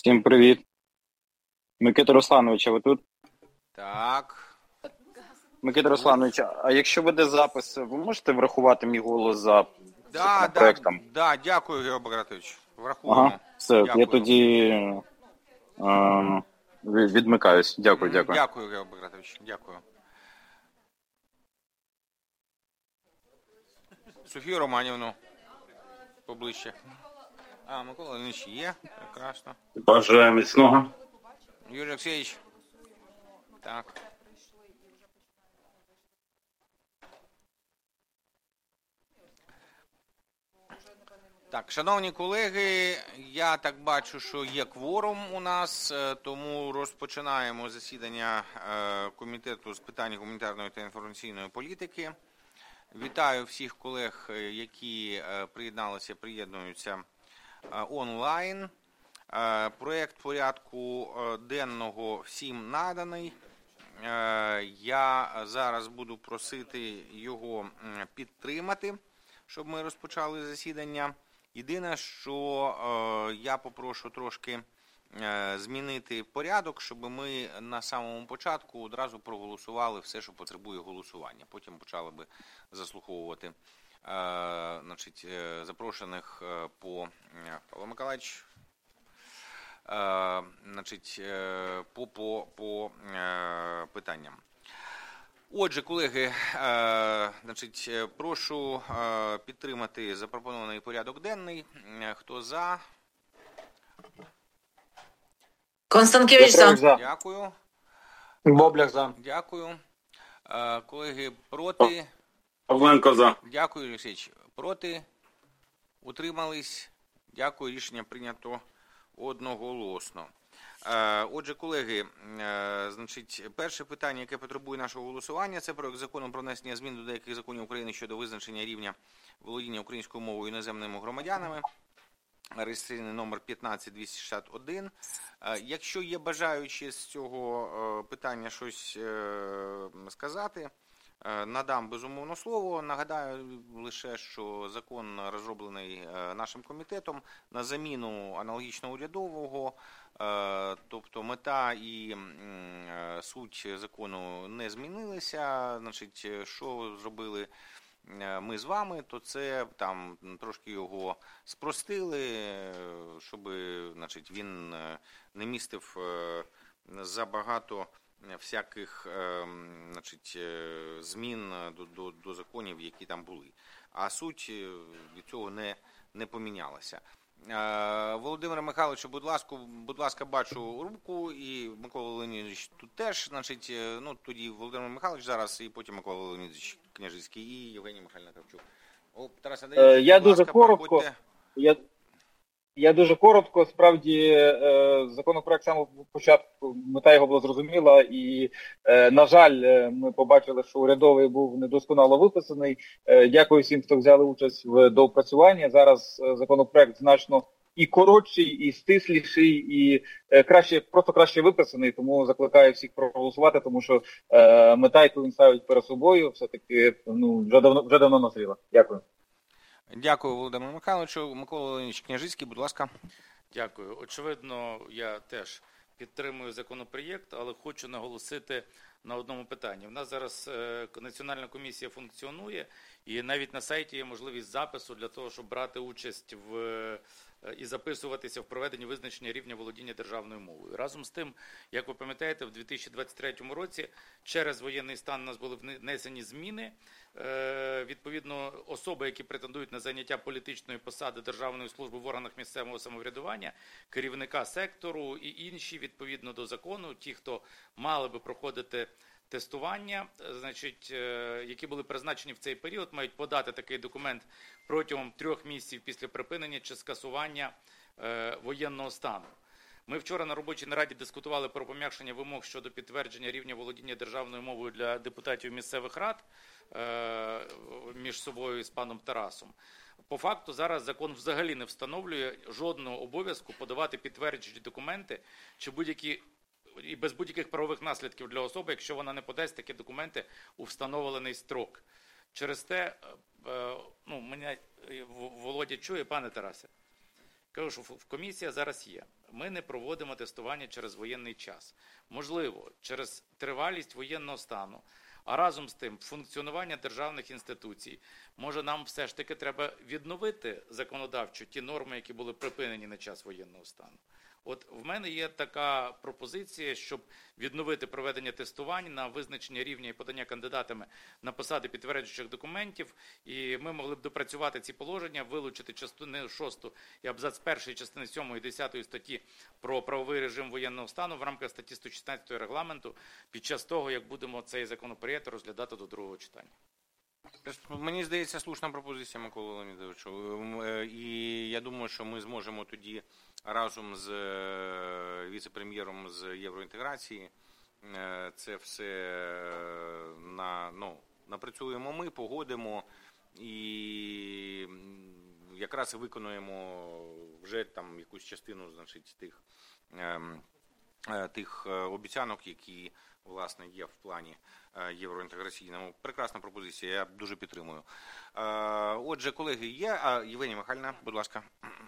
Всім привіт. Микита Русланович, а ви тут? Так. Микита Русланович, а якщо буде запис, ви можете врахувати мій голос за Да, законопроектом? дякую, Георгій Багратович. Врахуємо. Ага, все, я Дякую. тоді відмикаюсь. Дякую. Дякую, Георгій Багратович. Дякую. Софію Романівну. Поближче. Микола Леонідович є. Прекрасно. Бажаю міцного. Юрій Олексійович. Так. Так, шановні колеги, я так бачу, що є кворум у нас, тому розпочинаємо засідання Комітету з питань гуманітарної та інформаційної політики. Вітаю всіх колег, які приєднуються онлайн. Проєкт порядку денного всім наданий. Я зараз буду просити його підтримати, щоб ми розпочали засідання. Єдине, що я попрошу трошки змінити порядок, щоб ми на самому початку одразу проголосували все, що потребує голосування. Потім почали би заслуховувати запрошених по Павло Миколаївич, по питанням. Отже, колеги, прошу підтримати запропонований порядок денний. Хто за? Констанкевич за. Дякую. Боблях за. Дякую. Колеги, проти? Павленко за. Дякую, Олексійович. Проти? Утримались? Дякую, рішення прийнято одноголосно. Отже, колеги, перше питання, яке потребує нашого голосування, це проект закону про внесення змін до деяких законів України щодо визначення рівня володіння українською мовою іноземними громадянами. Реєстраційний номер 15261. Якщо є бажаючі з цього питання щось сказати, надам безумовно слово. Нагадаю лише, що закон розроблений нашим комітетом на заміну аналогічного урядового, тобто мета і суть закону не змінилися. Що зробили ми з вами, то це там трошки його спростили, щоб він не містив забагато всяких змін до законів, які там були. А суть від цього не помінялася. Володимир Михайлович, будь ласка, бачу руку, і Микола Леонідович тут теж. Тоді Володимир Михайлович зараз, і потім Микола Леонідович Княжицький і Євгеній Михайлович Кравчук. Тарас Андрійович, Я дуже коротко. Я дуже коротко, справді, законопроект з самого початку, мета його була зрозуміла, і, на жаль, ми побачили, що урядовий був недосконало виписаний. Дякую всім, хто взяли участь в доопрацюванні. Зараз законопроект значно і коротший, і стисліший, і краще виписаний, тому закликаю всіх проголосувати, тому що мета, яку він ставить перед собою, все-таки вже давно назріла. Дякую. Дякую, Володимиру Михайловичу. Микола Леонідович Княжицький, будь ласка. Дякую. Очевидно, я теж підтримую законопроєкт, але хочу наголосити на одному питанні. У нас зараз Національна комісія функціонує, і навіть на сайті є можливість запису для того, щоб брати участь і записуватися в проведенні визначення рівня володіння державною мовою. Разом з тим, як ви пам'ятаєте, в 2023 році через воєнний стан у нас були внесені зміни. Відповідно, особи, які претендують на зайняття політичної посади державної служби в органах місцевого самоврядування, керівника сектору і інші, відповідно до закону, ті, хто мали би проходити тестування, які були призначені в цей період, мають подати такий документ протягом 3 місяців після припинення чи скасування воєнного стану. Ми вчора на робочій нараді дискутували про пом'якшення вимог щодо підтвердження рівня володіння державною мовою для депутатів місцевих рад між собою і з паном Тарасом. По факту зараз закон взагалі не встановлює жодного обов'язку подавати підтверджені документи чи і без будь-яких правових наслідків для особи, якщо вона не подасть такі документи у встановлений строк. Через те, мене Володя чує, пане Тарасе? Кажу, що комісія зараз є. Ми не проводимо тестування через воєнний час. Можливо, через тривалість воєнного стану, а разом з тим функціонування державних інституцій, може нам все ж таки треба відновити законодавчо ті норми, які були припинені на час воєнного стану. От в мене є така пропозиція, щоб відновити проведення тестувань на визначення рівня і подання кандидатами на посади підтверджуючих документів, і ми могли б допрацювати ці положення, вилучити частину 6 і абзац 1 частини 7 і 10 статті про правовий режим воєнного стану в рамках статті 116 регламенту під час того, як будемо цей законопроєкт розглядати до другого читання. Мені здається, слушна пропозиція, Микола Леонідовичу. І я думаю, що ми зможемо тоді разом з віце-прем'єром з євроінтеграції це все напрацюємо ми, погодимо і якраз і виконуємо вже там якусь частину, значить, тих обіцянок, які, власне, є в плані євроінтеграційному. Прекрасна пропозиція, я дуже підтримую. Отже, колеги, є. Євгенія Михайлівна, будь ласка.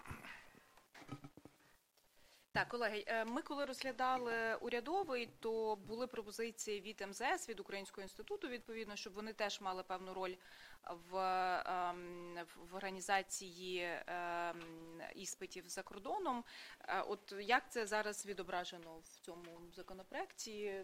Так, колеги, ми коли розглядали урядовий, то були пропозиції від МЗС, від Українського інституту, відповідно, щоб вони теж мали певну роль в організації іспитів за кордоном. От як це зараз відображено в цьому законопроекті,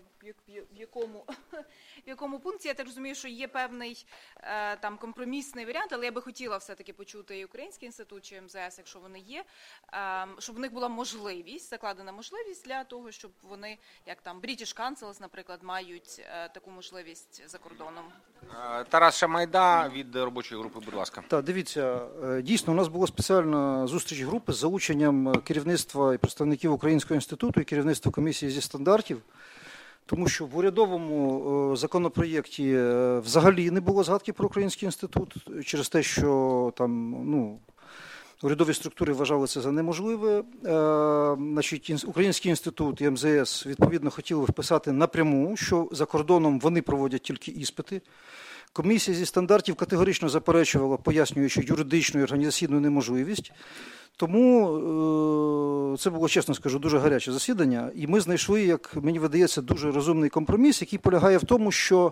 в якому пункті? Я так розумію, що є певний там компромісний варіант, але я би хотіла все-таки почути і Український інститут, чи МЗС, якщо вони є, щоб в них була можливість, закладена можливість для того, щоб вони, як там British Council, наприклад, мають таку можливість за кордоном. Тарас Шамайда від робочої групи, будь ласка. Так, дивіться, дійсно, у нас була спеціальна зустріч групи з залученням керівництва і представників Українського інституту і керівництва комісії зі стандартів, тому що в урядовому законопроєкті взагалі не було згадки про Український інститут через те, що там, урядові структури вважали це за неможливе. Значить, Український інститут і МЗС, відповідно, хотіли вписати напряму, що за кордоном вони проводять тільки іспити. Комісія зі стандартів категорично заперечувала, пояснюючи юридичну і організаційну неможливість. Тому це було, чесно скажу, дуже гаряче засідання. І ми знайшли, як мені видається, дуже розумний компроміс, який полягає в тому, що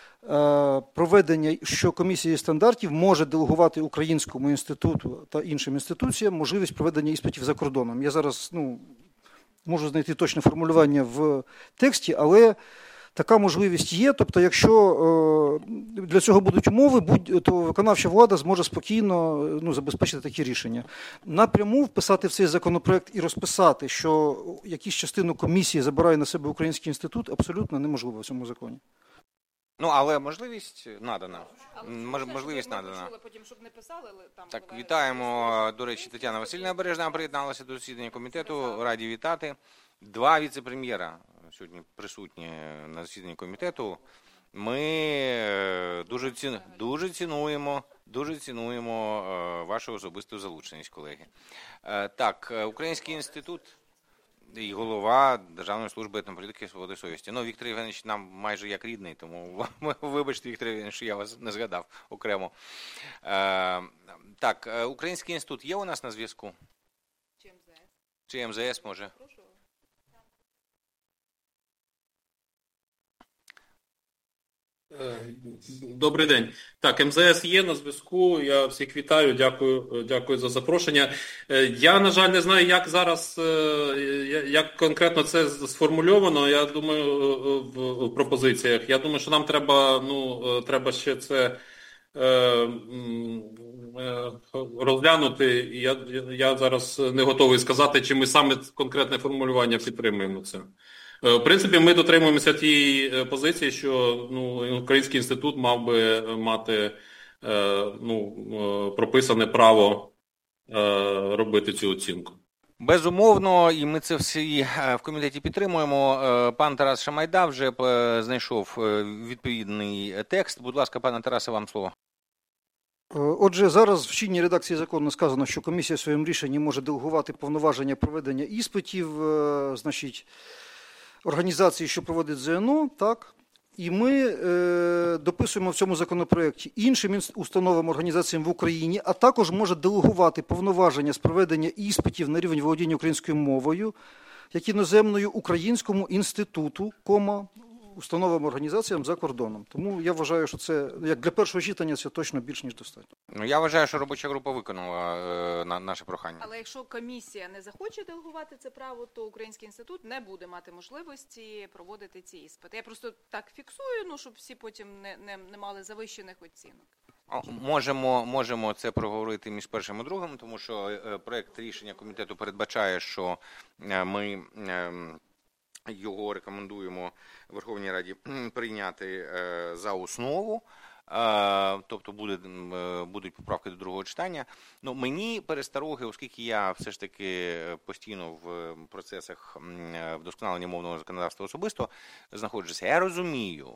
комісія зі стандартів може делегувати Українському інституту та іншим інституціям можливість проведення іспитів за кордоном. Я зараз можу знайти точне формулювання в тексті, але така можливість є. Тобто, якщо для цього будуть умови, то виконавча влада зможе спокійно забезпечити такі рішення. Напряму вписати в цей законопроект і розписати, що якусь частину комісії забирає на себе Український інститут, абсолютно неможливо в цьому законі. Але можливість надана. Можливість надана. Так, вітаємо, до речі, Тетяна Васильівна Бережна приєдналася до засідання комітету. Раді вітати. 2 віце-прем'єра сьогодні присутні на засіданні комітету. Ми дуже цінуємо вашу особисту залученість, колеги. Так, Український інститут і голова Державної служби етнополітики, свободи, совісті. Віктор Євгенович нам майже як рідний, тому вибачте, Віктор Євгенович, що я вас не згадав окремо. Так, Український інститут є у нас на зв'язку? Чи МЗС може? Добрий день. Так, МЗС є на зв'язку. Я всіх вітаю. Дякую за запрошення. Я, на жаль, не знаю, як зараз, як конкретно це сформульовано. Я думаю, в пропозиціях. Я думаю, що нам треба ще це розглянути. Я зараз не готовий сказати, чи ми саме конкретне формулювання підтримуємо це. В принципі, ми дотримуємося тієї позиції, що Український інститут мав би мати прописане право робити цю оцінку. Безумовно, і ми це всі в комітеті підтримуємо. Пан Тарас Шамайда вже знайшов відповідний текст. Будь ласка, пане Тарасе, вам слово. Отже, зараз в чинній редакції закону сказано, що комісія своїм рішенням може делегувати повноваження проведення іспитів, організації, що проводить ЗНО, так. І ми дописуємо в цьому законопроекті іншим установам, організаціям в Україні, а також може делегувати повноваження з проведення іспитів на рівень володіння українською мовою, як іноземною Українському інституту, установам, організаціям за кордоном. Тому я вважаю, що це, як для першого читання, це точно більш ніж достатньо. Ну, я вважаю, що робоча група виконала наше прохання. Але якщо комісія не захоче делегувати це право, то Український інститут не буде мати можливості проводити ці іспити. Я просто так фіксую, щоб всі потім не мали завищених оцінок. Можемо це проговорити між першим і другим, тому що проект рішення комітету передбачає, що ми його рекомендуємо Верховній Раді прийняти за основу, тобто будуть поправки до другого читання. Ну, мені перестороги, оскільки я все ж таки постійно в процесах вдосконалення мовного законодавства особисто знаходжуся, я розумію,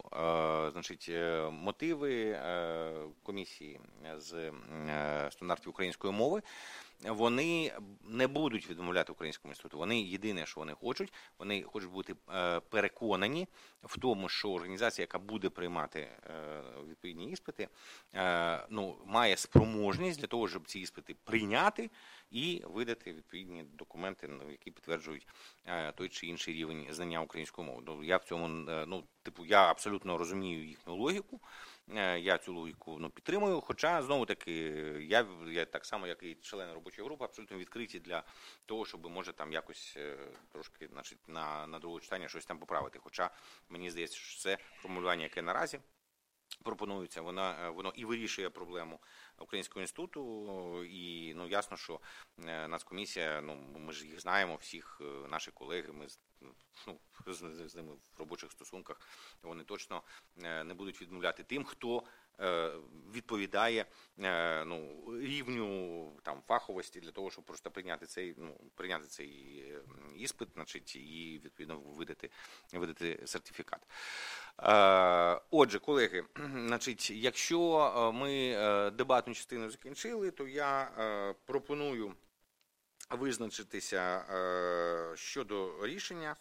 мотиви комісії з стандартів української мови. Вони не будуть відмовляти Українському інституту. Вони єдине, що вони хочуть бути переконані в тому, що організація, яка буде приймати відповідні іспити, має спроможність для того, щоб ці іспити прийняти і видати відповідні документи, які підтверджують той чи інший рівень знання української мови. Я в цьому, я абсолютно розумію їхню логіку. Я цю логіку підтримую, хоча, знову-таки, я так само, як і члени робочої групи, абсолютно відкриті для того, щоб, може, там якось трошки, на друге читання щось там поправити. Хоча, мені здається, що це формулювання, яке наразі пропонується, воно і вирішує проблему Українського інституту, і, ясно, що Нацкомісія, ми ж їх знаємо, всіх наших колег, ми з ними в робочих стосунках, вони точно не будуть відмовляти тим, хто відповідає рівню фаховості для того, щоб просто прийняти цей іспит, і відповідно видати сертифікат. Отже, колеги, якщо ми дебатну частину закінчили, то я пропоную визначитися щодо рішення,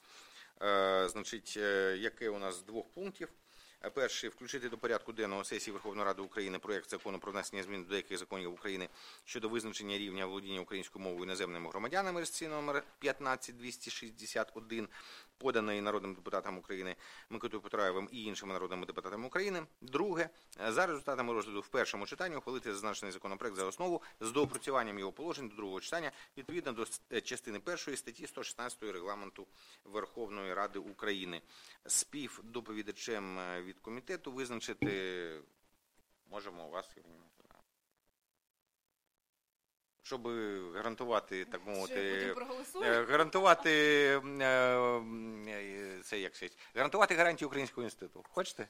яке у нас з 2 пунктів. Перший – включити до порядку денного сесії Верховної Ради України проєкт закону про внесення змін до деяких законів України щодо визначення рівня володіння українською мовою іноземними громадянами, реєстраційний номер 15261, поданий народним депутатам України Микитою Потураєвим і іншими народними депутатами України. Друге, за результатами розгляду в першому читанні ухвалити зазначений законопроект за основу з доопрацюванням його положень до другого читання відповідно до частини 1 статті 116 Регламенту Верховної Ради України. Співдоповідачем від комітету визначити можемо вас, Євгенія. Щоб гарантувати, так мовити, гарантувати гарантії Українського інституту. Хочете?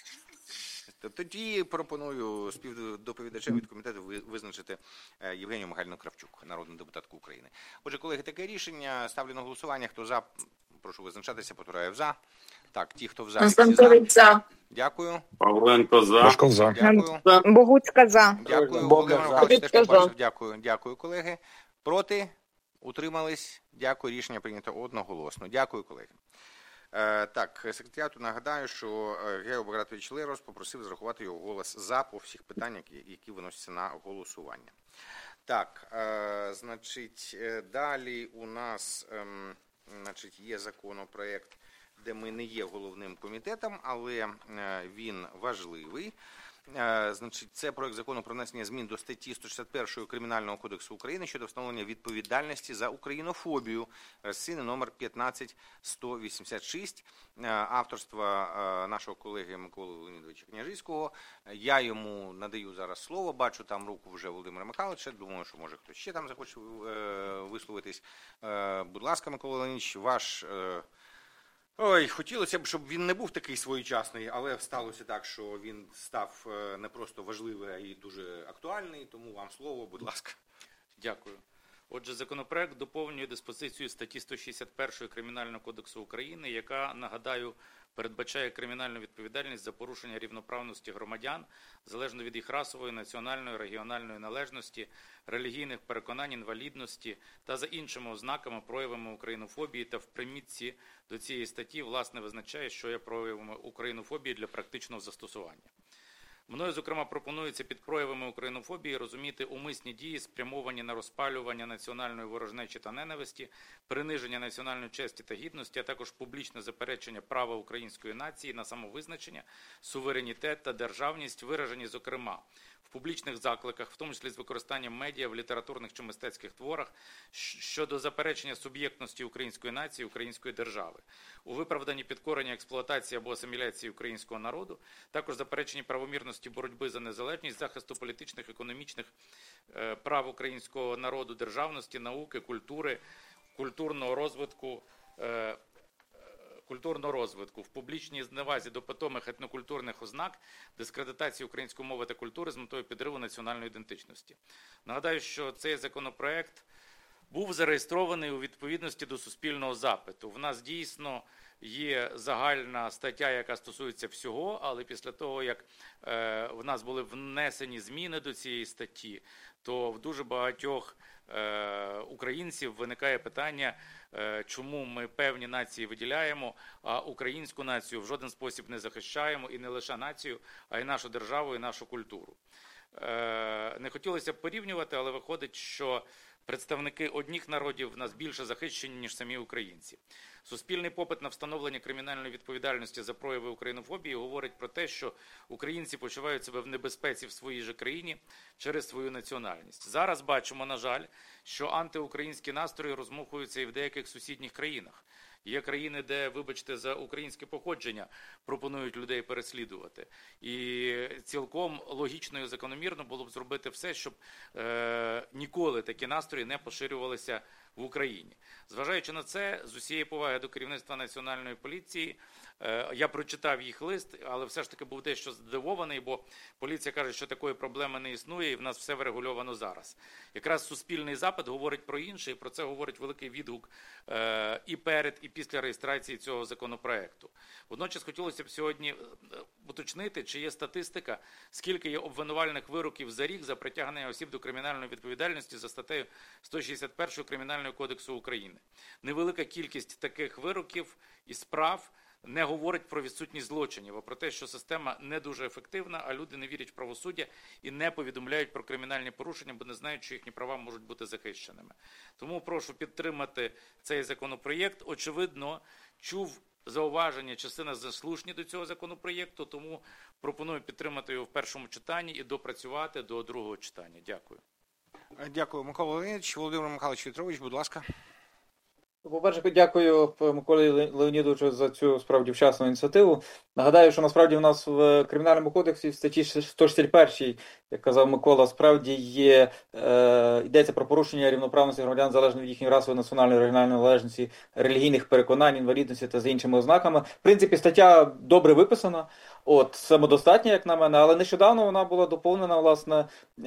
Тоді пропоную співдоповідачем від комітету визначити Євгенію Михайлівну Кравчук, народну депутатку України. Отже, колеги, таке рішення. Ставлю на голосування. Хто за? Прошу визначатися. Потураєв за. Так, ті, хто в залі, всі за. Дякую. Павленко за. Башков за. Дякую. Богуцька за. Дякую. Володимир Михайлович теж побачив. Дякую, колеги. Проти? Утримались? Дякую. Рішення прийнято одноголосно. Дякую, колеги. Так, секретаріату нагадаю, що Гео Багратович Лерос попросив зарахувати його голос за по всіх питаннях, які виносяться на голосування. Так, далі у нас є законопроект, де ми не є головним комітетом, але він важливий. Це проект закону про внесення змін до статті 161 Кримінального кодексу України щодо встановлення відповідальності за українофобію, реєстраційний номер 15186, авторства нашого колеги Миколи Леонідовича Княжицького. Я йому надаю зараз слово, бачу там руку вже Володимира Михайловича, думаю, що може хтось ще там захоче висловитись. Будь ласка, Микола Леонідович, ваш... хотілося б, щоб він не був такий своєчасний, але сталося так, що він став не просто важливий, а й дуже актуальний, тому вам слово, будь ласка. Дякую. Отже, законопроект доповнює диспозицію статті 161 Кримінального кодексу України, яка, нагадаю, передбачає кримінальну відповідальність за порушення рівноправності громадян, залежно від їх расової, національної, регіональної належності, релігійних переконань, інвалідності та за іншими ознаками, проявами українофобії, та в примітці до цієї статті, власне, визначає, що є проявами українофобії для практичного застосування. Мною, зокрема, пропонується під проявами українофобії розуміти умисні дії, спрямовані на розпалювання національної ворожнечі та ненависті, приниження національної честі та гідності, а також публічне заперечення права української нації на самовизначення, суверенітет та державність, виражені, зокрема, в публічних закликах, в тому числі з використанням медіа, в літературних чи мистецьких творах, щодо заперечення суб'єктності української нації, української держави, у виправданні підкорення, експлуатації або асиміляції українського народу, також запереченні правомірності боротьби за незалежність, захисту політичних, економічних прав українського народу, державності, науки, культури, культурного розвитку, в публічній зневазі до питомих етнокультурних ознак, дискредитації української мови та культури з метою підриву національної ідентичності. Нагадаю, що цей законопроект був зареєстрований у відповідності до суспільного запиту. В нас дійсно є загальна стаття, яка стосується всього, але після того, як в нас були внесені зміни до цієї статті, то в дуже багатьох українців виникає питання, чому ми певні нації виділяємо, а українську націю в жоден спосіб не захищаємо, і не лише націю, а й нашу державу, і нашу культуру. Не хотілося б порівнювати, але виходить, що представники одних народів в нас більше захищені, ніж самі українці. Суспільний попит на встановлення кримінальної відповідальності за прояви українофобії говорить про те, що українці почувають себе в небезпеці в своїй же країні через свою національність. Зараз бачимо, на жаль, що антиукраїнські настрої розмухуються і в деяких сусідніх країнах. Є країни, де, вибачте, за українське походження пропонують людей переслідувати. І цілком логічно і закономірно було б зробити все, щоб ніколи такі настрої не поширювалися в Україні. Зважаючи на це, з усієї поваги до керівництва Національної поліції, я прочитав їх лист, але все ж таки був дещо здивований, бо поліція каже, що такої проблеми не існує і в нас все врегульовано зараз. Якраз суспільний запит говорить про інше, і про це говорить великий відгук і перед, і після реєстрації цього законопроекту. Водночас хотілося б сьогодні уточнити, чи є статистика, скільки є обвинувальних вироків за рік за притягнення осіб до кримінальної відповідальності за статтею 161 Кримінального кодексу України. Невелика кількість таких вироків і справ не говорить про відсутність злочинів, а про те, що система не дуже ефективна, а люди не вірять в правосуддя і не повідомляють про кримінальні порушення, бо не знають, що їхні права можуть бути захищеними. Тому прошу підтримати цей законопроєкт. Очевидно, чув зауваження, частина заслушні до цього законопроєкту, тому пропоную підтримати його в першому читанні і допрацювати до другого читання. Дякую. Дякую, Микола Леонідович. Володимир Михайлович Вітрович, будь ласка. По-перше, дякую Миколі Леонідовичу за цю справді вчасну ініціативу. Нагадаю, що насправді у нас в Кримінальному кодексі в статті 161, як казав Микола, справді йдеться про порушення рівноправності громадян залежно від їхньої расової, національної, регіональної належності, релігійних переконань, інвалідності та за іншими ознаками. В принципі, стаття добре виписана, самодостатня, як на мене, але нещодавно вона була доповнена, власне,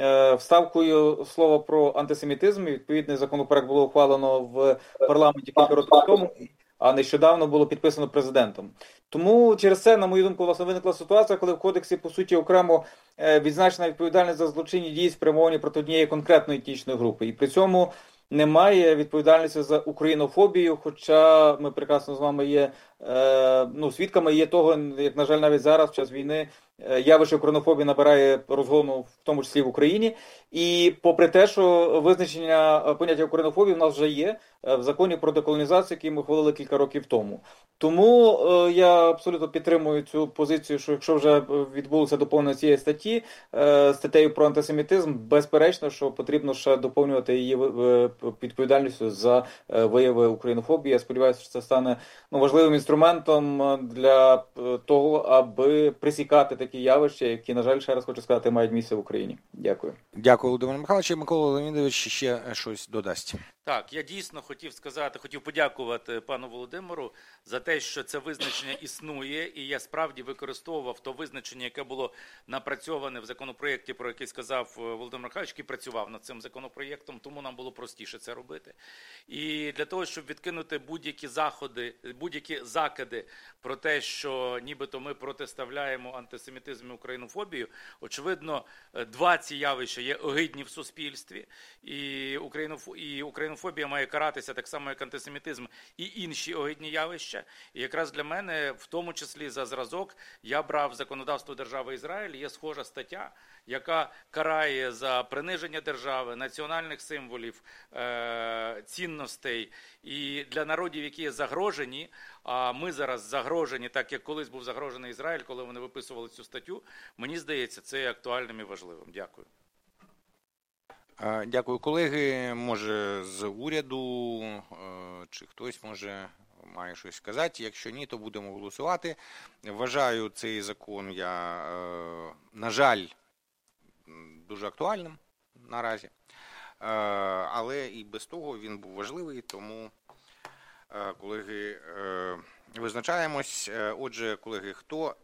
вставкою слова про антисемітизм. Відповідний законопроект було ухвалено в парламенті кілька років тому, а нещодавно було підписано президентом. Тому через це, на мою думку, власне, виникла ситуація, коли в кодексі, по суті, окремо відзначена відповідальність за злочинні дії, спрямовані проти однієї конкретної етнічної групи. І при цьому немає відповідальності за українофобію, хоча ми прекрасно з вами є свідками є того, як, на жаль, навіть зараз, в час війни, явище українофобії набирає розгону, в тому числі в Україні. І попри те, що визначення поняття українофобії в нас вже є в законі про деколонізацію, який ми ухвалили кілька років тому. Тому я абсолютно підтримую цю позицію, що якщо вже відбулося доповнення цієї статті, статтею про антисемітизм, безперечно, що потрібно ще доповнювати її відповідальністю за вияви українофобії. Я сподіваюся, що це стане важливим інструментом для того, аби пресікати такі явища, які, на жаль, ще раз хочу сказати, мають місце в Україні. Дякую. Дякую, Володимир Михайлович. Микола Леонідович ще щось додасть. Так, я дійсно хотів подякувати пану Володимиру за те, що це визначення існує, і я справді використовував то визначення, яке було напрацьоване в законопроєкті, про який сказав Володимир Михайлович, який працював над цим законопроєктом, тому нам було простіше це робити. І для того, щоб відкинути будь-які закиди про те, що нібито ми протиставляємо антисемітизм і українофобію, очевидно, два ці явища є огидні в суспільстві, і українофобія має каратися так само, як антисемітизм і інші огидні явища. І якраз для мене, в тому числі за зразок, я брав законодавство держави Ізраїль, є схожа стаття, яка карає за приниження держави, національних символів, цінностей. І для народів, які є загрожені, а ми зараз загрожені, так як колись був загрожений Ізраїль, коли вони виписували цю статтю, мені здається, це є актуальним і важливим. Дякую. Дякую, колеги. Може, з уряду чи хтось має щось сказати. Якщо ні, то будемо голосувати. Вважаю цей закон, на жаль, дуже актуальним наразі. Але і без того він був важливий, тому, колеги, визначаємось. Отже, колеги, хто...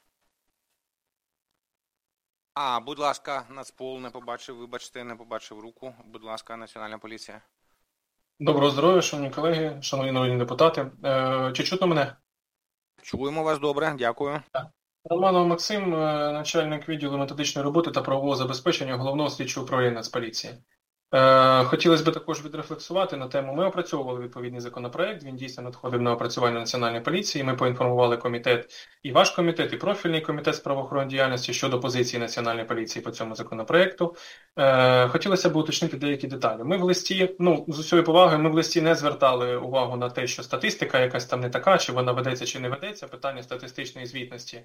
будь ласка, Нацпол не побачив руку. Будь ласка, Національна поліція. Доброго здоров'я, шановні колеги, шановні народні депутати. Чи чутно мене? Чуємо вас добре, дякую. Романов Максим, начальник відділу методичної роботи та правового забезпечення Головного слідчого управління Нацполіції. Хотілося б також відрефлексувати на тему. Ми опрацьовували відповідний законопроект, він дійсно надходив на опрацювання Національної поліції. Ми поінформували комітет, і ваш комітет, і профільний комітет з правоохоронної діяльності щодо позиції Національної поліції по цьому законопроекту. Хотілося б уточнити деякі деталі. Ми в листі, з усією повагою, ми в листі не звертали увагу на те, що статистика якась там не така, чи вона ведеться, чи не ведеться. Питання статистичної звітності,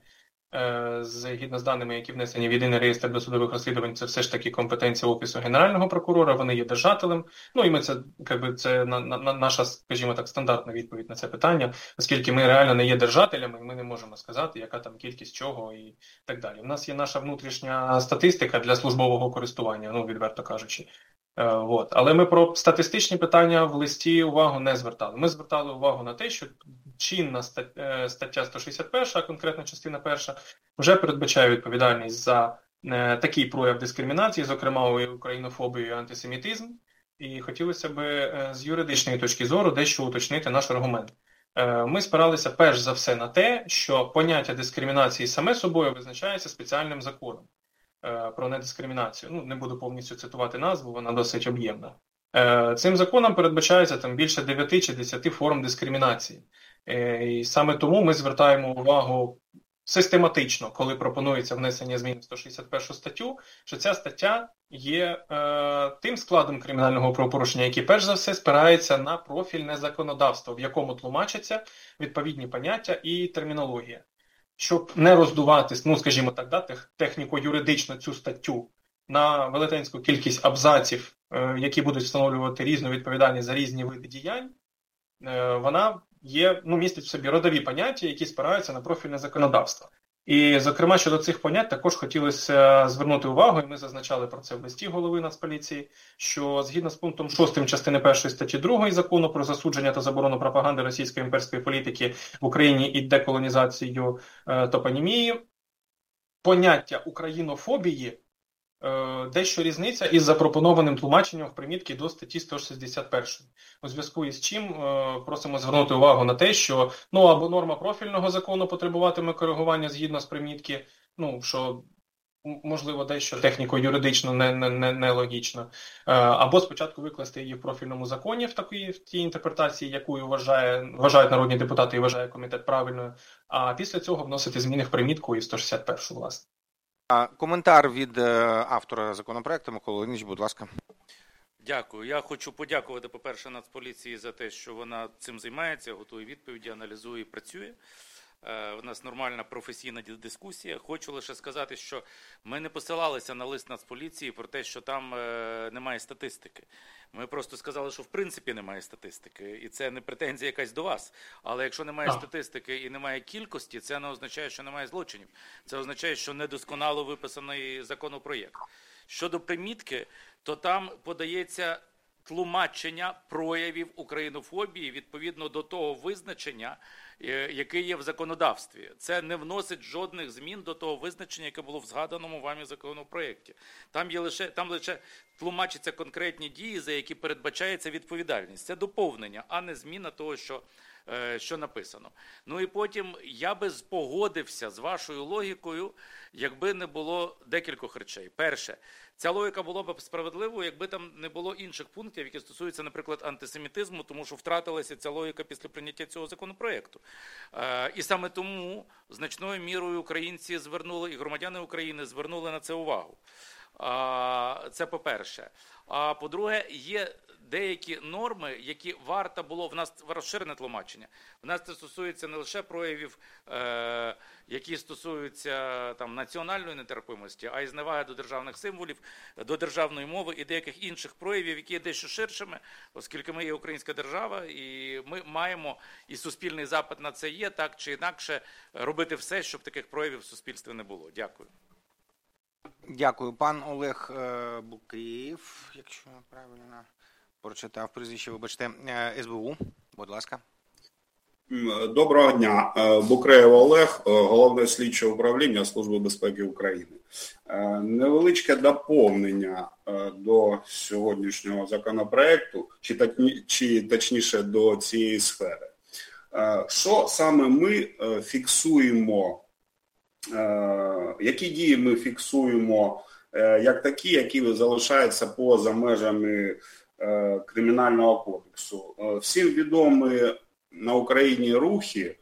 згідно з даними, які внесені в єдиний реєстр досудових розслідувань, це все ж таки компетенція Офісу Генерального прокурора, вони є держателем. І ми це наша, скажімо так, стандартна відповідь на це питання, оскільки ми реально не є держателями, ми не можемо сказати, яка там кількість чого і так далі. У нас є наша внутрішня статистика для службового користування, відверто кажучи. Але ми про статистичні питання в листі увагу не звертали. Ми звертали увагу на те, що чинна стаття 161, а конкретно частина 1, вже передбачає відповідальність за такий прояв дискримінації, зокрема українофобію і антисемітизм. І хотілося б з юридичної точки зору дещо уточнити наш аргумент. Ми спиралися перш за все на те, що поняття дискримінації саме собою визначається спеціальним законом про недискримінацію. Не буду повністю цитувати назву, вона досить об'ємна. Цим законом передбачається більше 9 чи 10 форм дискримінації. І саме тому ми звертаємо увагу систематично, коли пропонується внесення змін в 161 статтю, що ця стаття є тим складом кримінального правопорушення, який перш за все спирається на профільне законодавство, в якому тлумачаться відповідні поняття і термінологія. Щоб не роздувати, скажімо так, техніко-юридично цю статтю на велетенську кількість абзаців, які будуть встановлювати різну відповідальність за різні види діянь, вона містить в собі родові поняття, які спираються на профільне законодавство. І, зокрема, щодо цих понять також хотілося звернути увагу, і ми зазначали про це в листі голови Нацполіції, що згідно з пунктом 6 частини 1 статті 2 Закону про засудження та заборону пропаганди російської імперської політики в Україні і деколонізацію топонімії, поняття українофобії дещо різниця із запропонованим тлумаченням в примітці до статті 161. У зв'язку із чим просимо звернути увагу на те, що або норма профільного закону потребуватиме коригування згідно з примітки, що можливо дещо техніко-юридично нелогічно, або спочатку викласти її в профільному законі в тій інтерпретації, яку вважають народні депутати і вважає комітет правильною, а після цього вносити зміни в примітку і в 161, власне. Коментар від автора законопроекту. Микола Леонідович, будь ласка. Дякую. Я хочу подякувати, по-перше, Нацполіції за те, що вона цим займається, готує відповіді, аналізує і працює. У нас нормальна професійна дискусія. Хочу лише сказати, що ми не посилалися на лист Нацполіції про те, що там немає статистики. Ми просто сказали, що в принципі немає статистики, і це не претензія якась до вас. Але якщо немає статистики і немає кількості, це не означає, що немає злочинів. Це означає, що недосконало виписаний законопроєкт. Щодо примітки, то там подається тлумачення проявів українофобії відповідно до того визначення, яке є в законодавстві. Це не вносить жодних змін до того визначення, яке було в згаданому вами законопроєкті. Там лише тлумачаться конкретні дії, за які передбачається відповідальність. Це доповнення, а не зміна того, що написано. Ну і потім я би погодився з вашою логікою, якби не було декількох речей. Перше, ця логіка була б справедливою, якби там не було інших пунктів, які стосуються, наприклад, антисемітизму, тому що втратилася ця логіка після прийняття цього законопроєкту. І саме тому значною мірою українці звернули, і громадяни України звернули на це увагу. Це по-перше. А по-друге, є деякі норми, які варто було, в нас розширене тлумачення. В нас це стосується не лише проявів, які стосуються там національної нетерпимості, а й зневаги до державних символів, до державної мови і деяких інших проявів, які є дещо ширшими, оскільки ми є українська держава, і ми маємо, і суспільний запит на це є, так чи інакше, робити все, щоб таких проявів в суспільстві не було. Дякую. Дякую. Пан Олег Букреєв, якщо я правильно прочитав прізвище, вибачте, СБУ, будь ласка. Доброго дня. Букреєв Олег, Головне слідче управління Служби безпеки України. Невеличке доповнення до сьогоднішнього законопроекту, чи точніше до цієї сфери. Що саме ми фіксуємо, які дії ми фіксуємо як такі, які залишаються поза межами Кримінального кодексу? Всім відомі на Україні рухи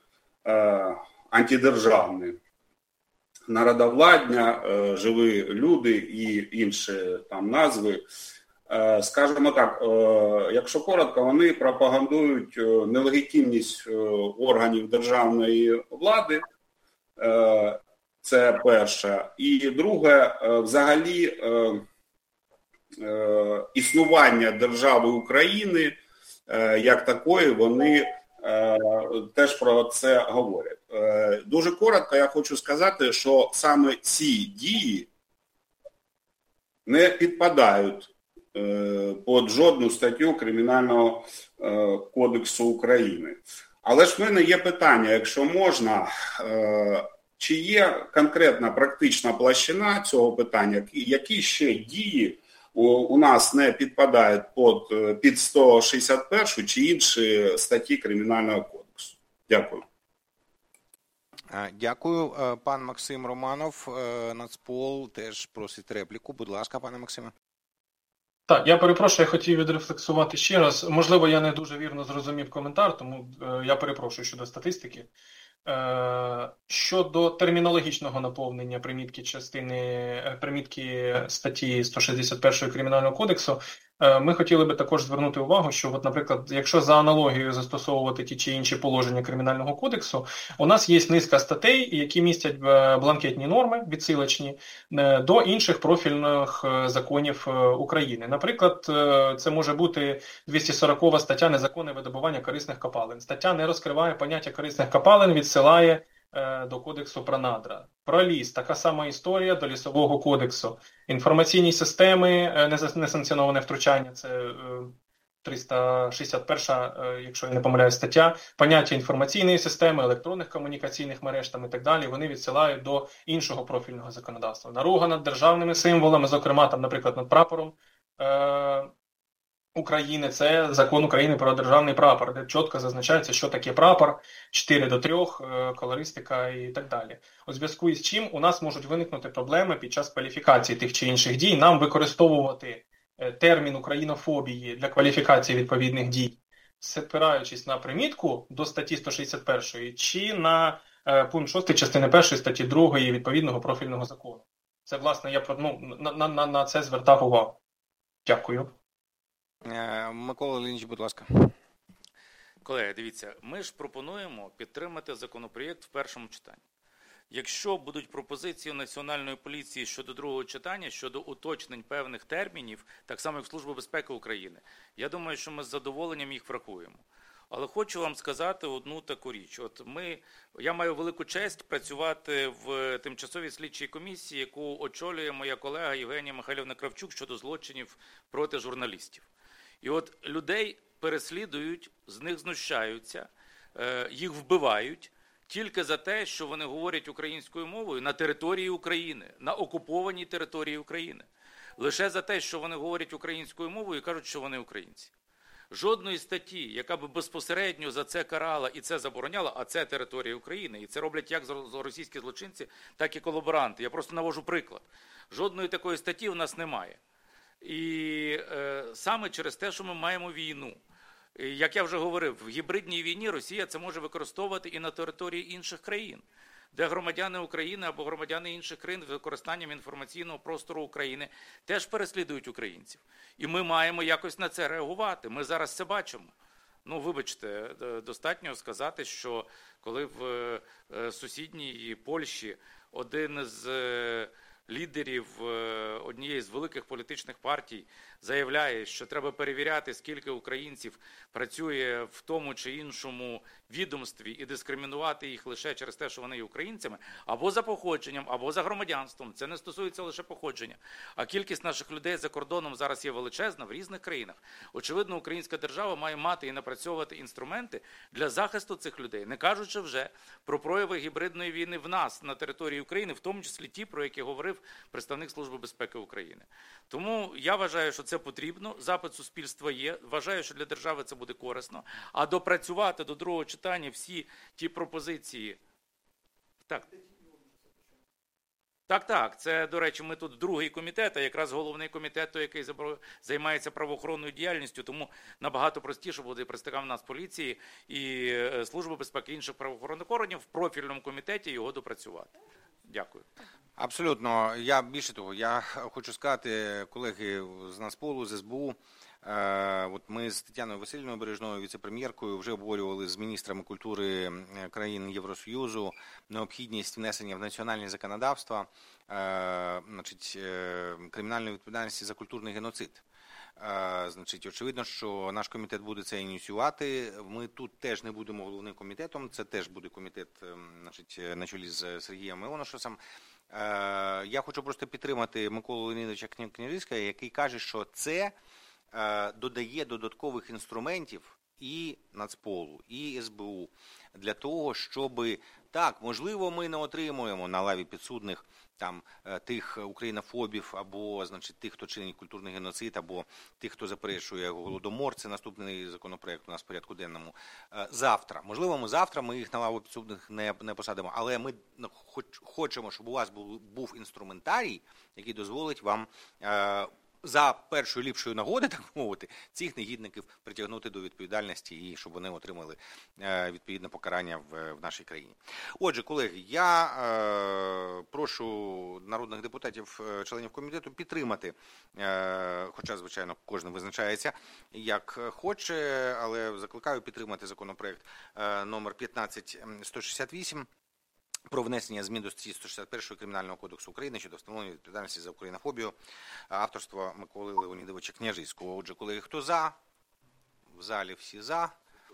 антидержавні, народовладня, живі люди і інші там назви. Скажімо так, якщо коротко, вони пропагандують нелегітимність органів державної влади. Це перше. І друге, взагалі, існування держави України як такої, вони теж про це говорять. Дуже коротко я хочу сказати, що саме ці дії не підпадають під жодну статтю Кримінального кодексу України. Але ж в мене є питання, якщо можна, чи є конкретна практична площина цього питання, які ще дії у нас не підпадають під 161 чи інші статті Кримінального кодексу? Дякую. Дякую. Пан Максим Романов, Нацпол, теж просить репліку. Будь ласка, пане Максиме. Так, я перепрошую, я хотів відрефлексувати ще раз. Можливо, я не дуже вірно зрозумів коментар, тому я перепрошую щодо статистики. Щодо термінологічного наповнення примітки статті 161 Кримінального кодексу, ми хотіли би також звернути увагу, що, от, наприклад, якщо за аналогією застосовувати ті чи інші положення Кримінального кодексу, у нас є низка статей, які містять бланкетні норми, відсилочні, до інших профільних законів України. Наприклад, це може бути 240 стаття «Незаконне видобування корисних копалин». Стаття не розкриває поняття корисних копалин, відсилає до Кодексу про надра. Про ліс – така сама історія до Лісового кодексу. Інформаційні системи, несанкціоноване втручання – це 361, якщо я не помиляюсь, стаття. Поняття інформаційної системи, електронних комунікаційних мереж там і так далі, вони відсилають до іншого профільного законодавства. Наруга над державними символами, зокрема, там, наприклад, над прапором України, це закон України про державний прапор, де чітко зазначається, що таке прапор, 4:3, колористика і так далі. У зв'язку із чим у нас можуть виникнути проблеми під час кваліфікації тих чи інших дій, нам використовувати термін українофобії для кваліфікації відповідних дій, спираючись на примітку до статті 161 чи на пункт 6 частини 1 статті 2 відповідного профільного закону. Це, власне, я на це звертав увагу. Дякую. Микола Леонідович, будь ласка. Колеги, дивіться, ми ж пропонуємо підтримати законопроєкт в першому читанні. Якщо будуть пропозиції Національної поліції щодо другого читання, щодо уточнень певних термінів, так само як Служба безпеки України, я думаю, що ми з задоволенням їх врахуємо. Але хочу вам сказати одну таку річ. Я маю велику честь працювати в тимчасовій слідчій комісії, яку очолює моя колега Євгенія Михайлівна Кравчук щодо злочинів проти журналістів. І от людей переслідують, з них знущаються, їх вбивають тільки за те, що вони говорять українською мовою на території України, на окупованій території України. Лише за те, що вони говорять українською мовою і кажуть, що вони українці. Жодної статті, яка б безпосередньо за це карала і це забороняла, а це територія України, і це роблять як російські злочинці, так і колаборанти. Я просто навожу приклад. Жодної такої статті в нас немає. І саме через те, що ми маємо війну. Як я вже говорив, в гібридній війні Росія це може використовувати і на території інших країн, де громадяни України або громадяни інших країн з використанням інформаційного простору України теж переслідують українців. І ми маємо якось на це реагувати. Ми зараз це бачимо. Ну, вибачте, достатньо сказати, що коли в сусідній Польщі один з лідерів однієї з великих політичних партій заявляє, що треба перевіряти, скільки українців працює в тому чи іншому відомстві і дискримінувати їх лише через те, що вони є українцями, або за походженням, або за громадянством. Це не стосується лише походження. А кількість наших людей за кордоном зараз є величезна в різних країнах. Очевидно, українська держава має мати і напрацьовувати інструменти для захисту цих людей, не кажучи вже про прояви гібридної війни в нас, на території України, в тому числі ті, про які говорив представник Служби безпеки України. Тому я вважаю, що це потрібно, запит суспільства є, вважаю, що для держави це буде корисно, а допрацювати до другого читання всі ті пропозиції. Так, це, до речі, ми тут другий комітет, а якраз головний комітет, той, який займається правоохоронною діяльністю, тому набагато простіше буде представникам нас поліції і Служби безпеки інших правоохоронних органів в профільному комітеті його допрацювати. Дякую. Абсолютно. Більше того, я хочу сказати, колеги з Нацполу, з СБУ, от ми з Тетяною Васильівною Бережною, віце-прем'єркою, вже обговорювали з міністрами культури країн Євросоюзу необхідність внесення в національне законодавство кримінальної відповідальності за культурний геноцид. Очевидно, що наш комітет буде це ініціювати. Ми тут теж не будемо головним комітетом, це теж буде комітет на чолі з Сергієм Іонушасом. Я хочу просто підтримати Миколу Леонідовича Княжицького, який каже, що це додає додаткових інструментів і Нацполу, і СБУ для того, щоб, так, можливо, ми не отримуємо на лаві підсудних тих українофобів або, тих, хто чинить культурний геноцид, або тих, хто заперечує Голодомор, це наступний законопроект у нас в порядку денному, завтра. Можливо, ми їх на лаву підсудних не посадимо, але ми хочемо, щоб у вас був інструментарій, який дозволить вам за першої ліпшої нагоди, так мовити, цих негідників притягнути до відповідальності і щоб вони отримали відповідне покарання в нашій країні. Отже, колеги, я прошу народних депутатів, членів комітету підтримати, хоча, звичайно, кожен визначається як хоче, але закликаю підтримати законопроект номер 15168 про внесення змін до статті 161 Кримінального кодексу України щодо встановлення відповідальності за українофобію, авторства Миколи Леонідовича Княжицького. Отже, колеги, хто за? В залі всі за.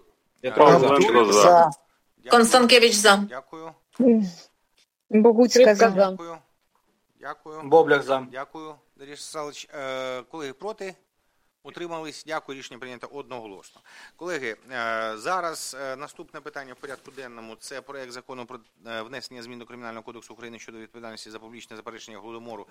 За. Констанкевич за. Дякую. Богуцька за. Дякую. Боблях за. Дякую, Дар'я Салич. Колеги, проти? Утримались. Дякую. Рішення прийнято одноголосно. Колеги, зараз наступне питання в порядку денному – це проект закону про внесення змін до Кримінального кодексу України щодо відповідальності за публічне заперечення Голодомору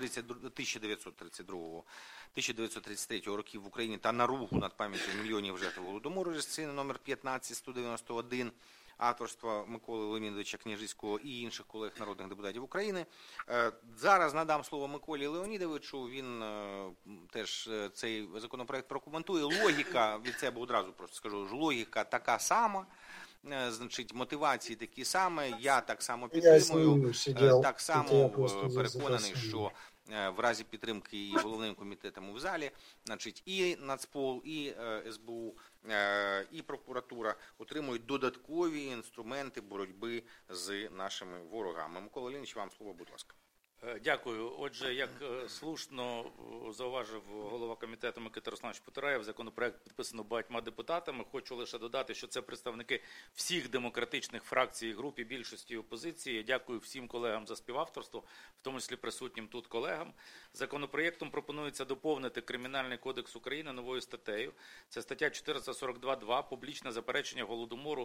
1933 років в Україні та наругу над пам'яттю мільйонів жертв Голодомору, реєстраційний номер 15191, авторства Миколи Леонідовича Княжицького і інших колег народних депутатів України. Зараз надам слово Миколі Леонідовичу, він теж цей законопроект прокоментує. Логіка, від себе одразу просто скажу, логіка така сама, мотивації такі самі, я так само підтримую, так само переконаний, що в разі підтримки і головним комітетом в залі, і Нацпол, і СБУ, і прокуратура отримують додаткові інструменти боротьби з нашими ворогами. Микола Леонідович, вам слово, будь ласка. Дякую. Отже, як слушно зауважив голова комітету Микита Русланович Потураєв, законопроект підписано багатьма депутатами. Хочу лише додати, що це представники всіх демократичних фракцій і груп і більшості опозиції. Я дякую всім колегам за співавторство, в тому числі присутнім тут колегам. Законопроєктом пропонується доповнити Кримінальний кодекс України новою статтею. Це стаття 442.2 «Публічне заперечення Голодомору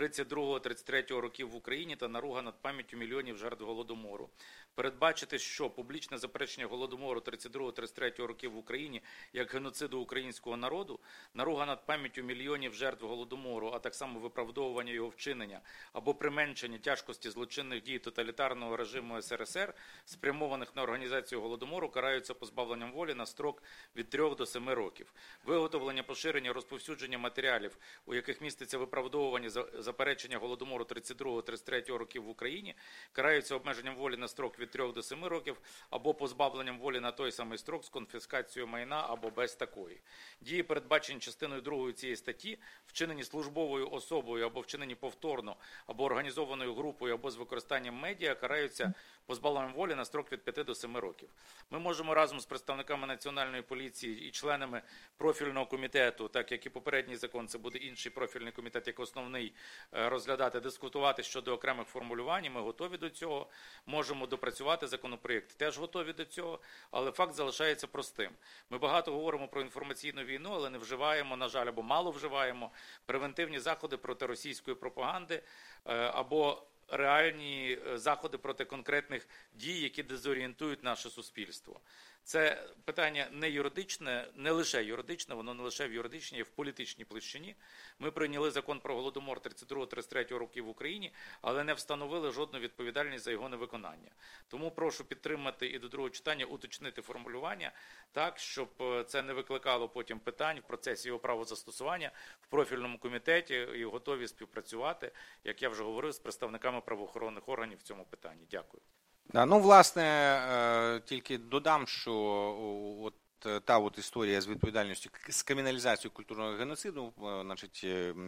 32-33 років в Україні та наруга над пам'яттю мільйонів жертв Голодомору». Передбачити, що публічне заперечення Голодомору 32-33 років в Україні як геноциду українського народу, наруга над пам'яттю мільйонів жертв Голодомору, а так само виправдовування його вчинення або применшення тяжкості злочинних дій тоталітарного режиму СРСР, спрямованих на організацію Голодомору, караються позбавленням волі на строк від 3 до 7 років. Виготовлення, поширення, розповсюдження матеріалів, у яких міститься виправдовування заперечення Голодомору 32-33 років в Україні, караються обмеженням волі на строк від 3 до 7 років або позбавленням волі на той самий строк з конфіскацією майна або без такої. Дії, передбачені частиною 2 цієї статті, вчинені службовою особою або вчинені повторно, або організованою групою, або з використанням медіа, караються позбавленням волі на строк від 5 до 7 років. Ми можемо разом з представниками Національної поліції і членами профільного комітету, так як і попередній закон, це буде інший профільний комітет, як основний, розглядати, дискутувати щодо окремих формулювань. Ми готові до цього, можемо допрацювати законопроєкт, теж готові до цього, але факт залишається простим. Ми багато говоримо про інформаційну війну, але не вживаємо, на жаль, або мало вживаємо превентивні заходи проти російської пропаганди або реальні заходи проти конкретних дій, які дезорієнтують наше суспільство. Це питання не юридичне, не лише юридичне, воно не лише в юридичній, а й в політичній площині. Ми прийняли закон про Голодомор 32-33 років в Україні, але не встановили жодну відповідальність за його невиконання. Тому прошу підтримати і до другого читання уточнити формулювання так, щоб це не викликало потім питань в процесі його правозастосування в профільному комітеті і готові співпрацювати, як я вже говорив, з представниками правоохоронних органів в цьому питанні. Дякую. Ну, власне, тільки додам, що от та от історія з відповідальністю, з криміналізацією культурного геноциду, значить,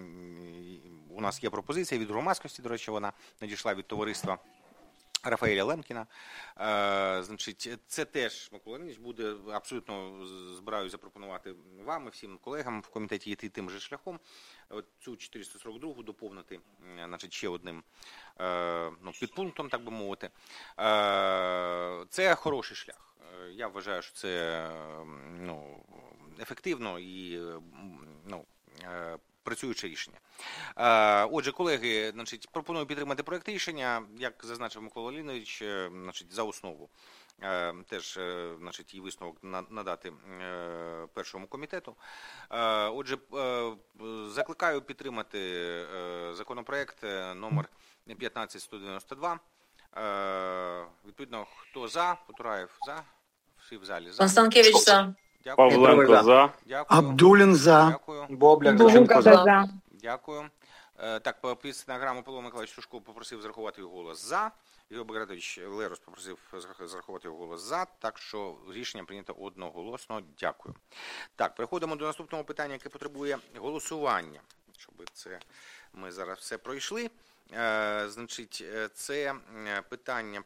у нас є пропозиція від громадськості, до речі, вона надійшла від товариства Рафаеля Лемкіна. Значить, це теж, Микола Леонідович, буде абсолютно, збираюсь запропонувати вам і всім колегам в комітеті йти тим же шляхом. Цю 442 доповнити, значить, ще одним підпунктом, так би мовити. Це хороший шлях. Я вважаю, що це ефективно і працююче рішення. Отже, колеги, значить, пропоную підтримати проект рішення, як зазначив Микола Леонідович, значить, за основу. Теж, значить, і висновок надати першому комітету. Отже, закликаю підтримати законопроект номер 15192. Відповідно, хто за? Потураєв за. Всі в залі за. Констанкевич за. Дякую. Павленко за. Абдулін за. Дякую. Бобляк за. Дякую. Так, під стенограму Павло Миколаївич Сушко попросив зарахувати його голос за. Ігор Багратович Лерос попросив зарахувати його голос за. Так що рішення прийнято одноголосно. Дякую. Так, переходимо до наступного питання, яке потребує голосування. Щоб це ми зараз все пройшли. Значить, це питання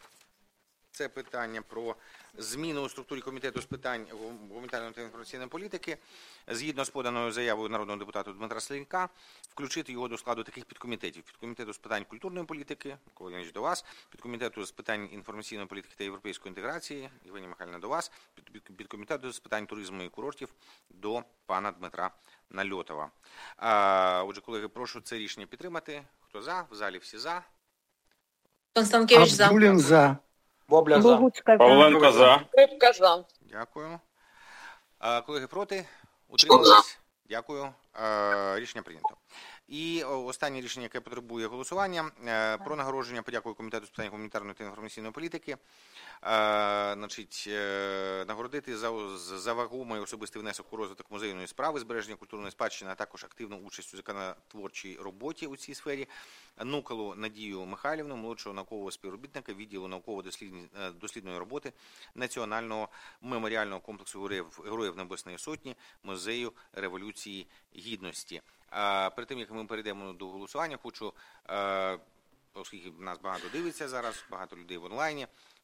про зміну у структурі комітету з питань гуманітарної та інформаційної політики, згідно з поданою заявою народного депутата Дмитра Слинька, включити його до складу таких підкомітетів. Підкомітету з питань культурної політики, Микола Леонідович, до вас, підкомітету з питань інформаційної політики та європейської інтеграції, Євгенія Михайлівна, до вас, підкомітету з питань туризму і курортів, до пана Дмитра Нальотова. Отже, колеги, прошу це рішення підтримати. Хто за? В залі всі за. Констанкевич за. Абдулін за. Бобляк за. Павленко за. Рибка за. Дякую. Колеги, проти? Утримались? Дякую. Рішення прийнято. І останнє рішення, яке потребує голосування, про нагородження, подякую Комітету з питань гуманітарної та інформаційної політики, значить, нагородити за вагомий особистий внесок у розвиток музейної справи, збереження культурної спадщини, а також активну участь у законотворчій роботі у цій сфері Нукалу Надію Михайлівну, молодшого наукового співробітника відділу науково-дослідної роботи Національного меморіального комплексу Героїв Небесної Сотні Музею Революції Гідності. Перед тим, як ми перейдемо до голосування, хочу, оскільки нас багато дивиться зараз, багато людей в онлайні,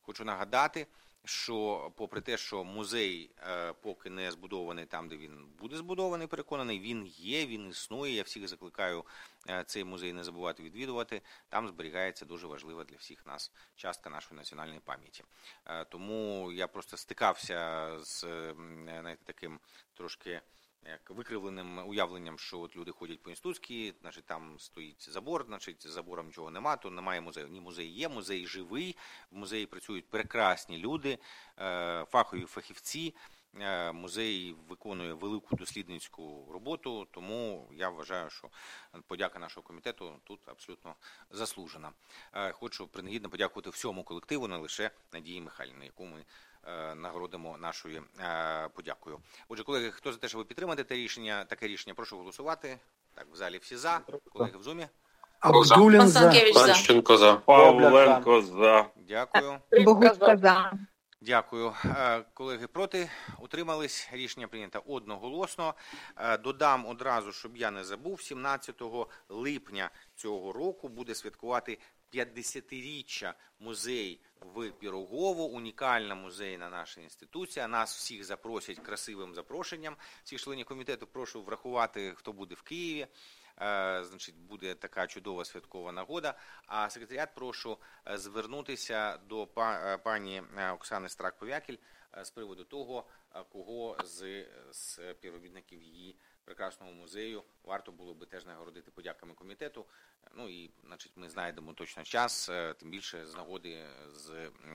Хочу нагадати, що попри те, що музей поки не збудований там, де він буде збудований, переконаний, він є, він існує. Я всіх закликаю цей музей не забувати відвідувати. Там зберігається дуже важлива для всіх нас частка нашої національної пам'яті. Тому я просто стикався з таким трошки як викривленим уявленням, що от люди ходять по інститутській, значить там стоїть забор, значить за забором нічого нема, то немає музею. Ні, музей є, музей живий, в музеї працюють прекрасні люди, фахові фахівці, музей виконує велику дослідницьку роботу, тому я вважаю, що подяка нашого комітету тут абсолютно заслужена. Хочу принагідно подякувати всьому колективу, не лише Надії Михайлівні, яку ми нагородимо нашою подякою. Отже, колеги, хто за те, щоб підтримати таке рішення, прошу голосувати. Так, в залі всі за. Колеги в зумі. Абдулін за. Панченко за. Павленко за. Дякую. Богуцька за. Дякую. Колеги проти? Утримались? Рішення прийнято одноголосно. Додам одразу, щоб я не забув, 17 липня цього року буде святкувати 50-річчя музей в Пірогово, унікальна музейна наша інституція. Нас всіх запросять красивим запрошенням. Всіх членів комітету прошу врахувати, хто буде в Києві. Значить, буде така чудова святкова нагода. А секретаріат прошу звернутися до пані Оксани Страк-Повякіль з приводу того, кого з співробітників її прекрасного музею варто було би теж нагородити подяками комітету. Ну і, значить, ми знайдемо точно час, тим більше з нагоди з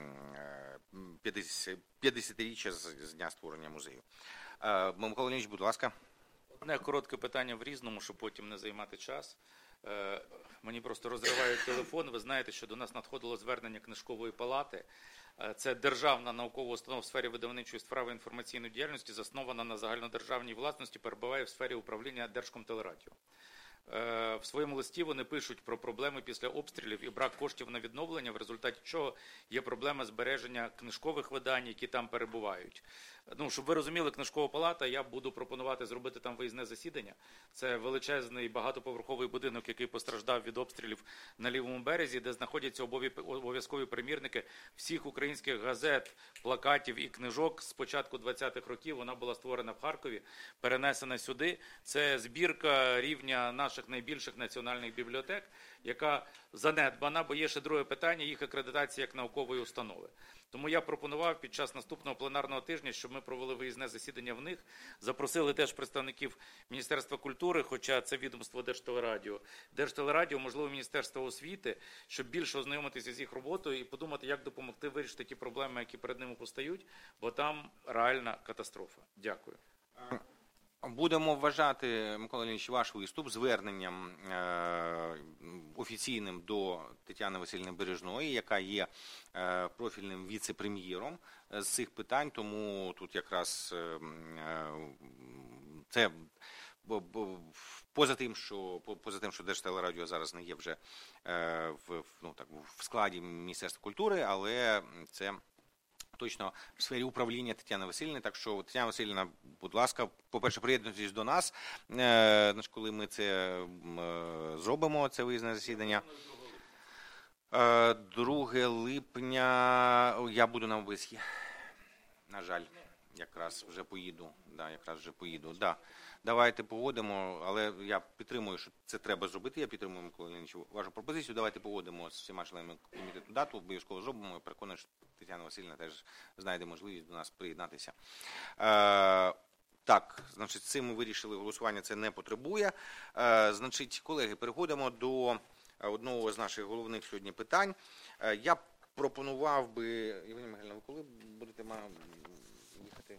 50-річчя з дня створення музею. Микола Леонідович, будь ласка. Одне коротке питання в Різному, щоб потім не займати час. Мені просто розривають телефон. Ви знаєте, що до нас надходило звернення Книжкової палати. Це державна наукова установа в сфері видавничої справи інформаційної діяльності, заснована на загальнодержавній власності, перебуває в сфері управління Держкомтелерадіо. В своєму листі вони пишуть про проблеми після обстрілів і брак коштів на відновлення, в результаті чого є проблема збереження книжкових видань, які там перебувають. Ну, щоб ви розуміли, Книжкова палата, я буду пропонувати зробити там виїзне засідання. Це величезний багатоповерховий будинок, який постраждав від обстрілів на лівому березі, де знаходяться обов'язкові примірники всіх українських газет, плакатів і книжок з початку 20-х років. Вона була створена в Харкові, перенесена сюди. Це збірка рівня наших найбільших національних бібліотек, яка занедбана, бо є ще друге питання, їх акредитація як наукової установи. Тому я пропонував під час наступного пленарного тижня, щоб ми провели виїзне засідання в них, запросили теж представників Міністерства культури, хоча це відомство Держтелерадіо, можливо, Міністерство освіти, щоб більше ознайомитися з їх роботою і подумати, як допомогти вирішити ті проблеми, які перед ними постають, бо там реальна катастрофа. Дякую. Будемо вважати, Микола Леонідович, ваш виступ зверненням офіційним до Тетяни Васильівни Бережної, яка є профільним віце-прем'єром з цих питань, тому тут якраз це поза тим, що Держтелерадіо зараз не є вже в складі Міністерства культури, але це точно в сфері управління Тетяни Васильівни. Так що, Тетяна Васильівна, будь ласка, по-перше, приєднуйтесь до нас, коли ми це зробимо, це виїзне засідання. 2 липня я буду на обискі. На жаль, якраз вже поїду. Да. Давайте погодимо, але я підтримую, що це треба зробити. Я підтримую, Микола Леонідович, вашу пропозицію. Давайте погодимо з всіма членами комітету дату, обов'язково зробимо. Я переконаний, що Тетяна Васильівна теж знайде можливість до нас приєднатися. Так, значить, з цим ми вирішили, голосування це не потребує. Значить, колеги, переходимо до одного з наших головних сьогодні питань. Я пропонував би, Євгенія Михайлівна, ви коли будете їхати?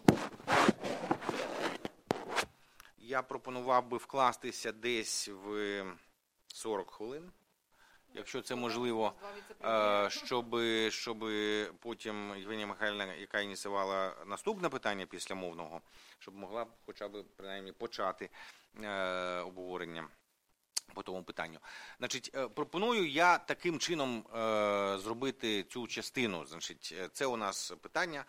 Я пропонував би вкластися десь в 40 хвилин, якщо це можливо, щоб потім Євгенія Михайлівна, яка ініціювала наступне питання після мовного, щоб могла хоча б принаймні почати обговорення по тому питанню. Значить, пропоную я таким чином зробити цю частину. Значить, це у нас питання,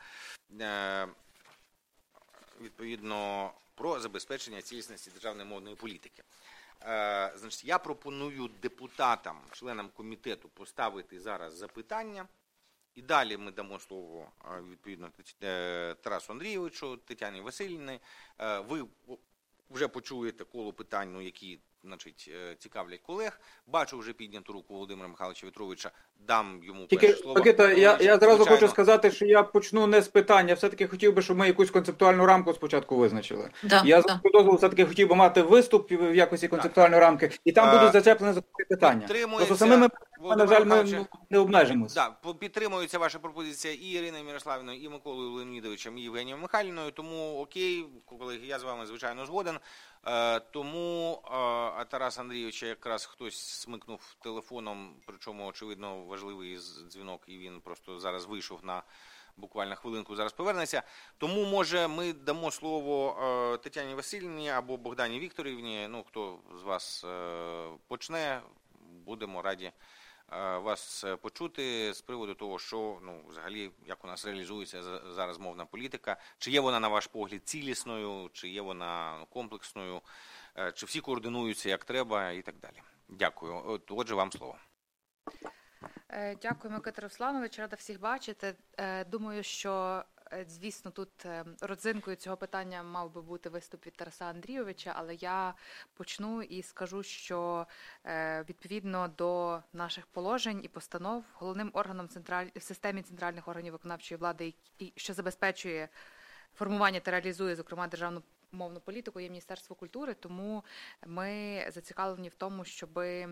відповідно, про забезпечення цілісності державної мовної політики. Значить, я пропоную депутатам, членам комітету поставити зараз запитання І далі ми дамо слово, відповідно, Тарасу Андрійовичу, Тетяні Василівні. Ви вже почуєте коло питань, які, значить, цікавлять колег. Бачу вже підняту руку Володимира Михайловича В'ятровича. Дам йому перше слово. Микита, я зразу звичайно, хочу сказати, що я почну не з питань. Я все-таки хотів би, щоб ми якусь концептуальну рамку спочатку визначили. Я за дозволу все-таки хотів би мати виступ в якості концептуальної рамки, і там будуть зачеплені законні питання. Просто самими, на жаль, ми не обмежимося. Так, підтримується ваша пропозиція і Іриною Мирославівною, і Миколою Леонідовичем, і Євгенією Михайлівною, тому окей, колеги, я з вами, звичайно, згоден. Тому Тарас Андрійович якраз хтось смикнув телефоном, причому, очевидно, важливий дзвінок, і він просто зараз вийшов на буквально хвилинку, зараз повернеться. Тому, може, ми дамо слово Тетяні Васильівні або Богдані Вікторівні, хто з вас почне, будемо раді вас почути з приводу того, що, взагалі, як у нас реалізується зараз мовна політика, чи є вона, на ваш погляд, цілісною, чи є вона комплексною, чи всі координуються як треба і так далі. Дякую. Отже, вам слово. Дякую, Микита Русланович, рада всіх бачити. Думаю, що, звісно, тут родзинкою цього питання мав би бути виступ від Тараса Андрійовича, але я почну і скажу, що відповідно до наших положень і постанов головним органом в системі центральних органів виконавчої влади, що забезпечує формування та реалізує, зокрема, державну мовну політику, є Міністерство культури, тому ми зацікавлені в тому, щоби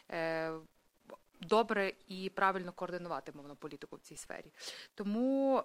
добре і правильно координувати мовну політику в цій сфері. Тому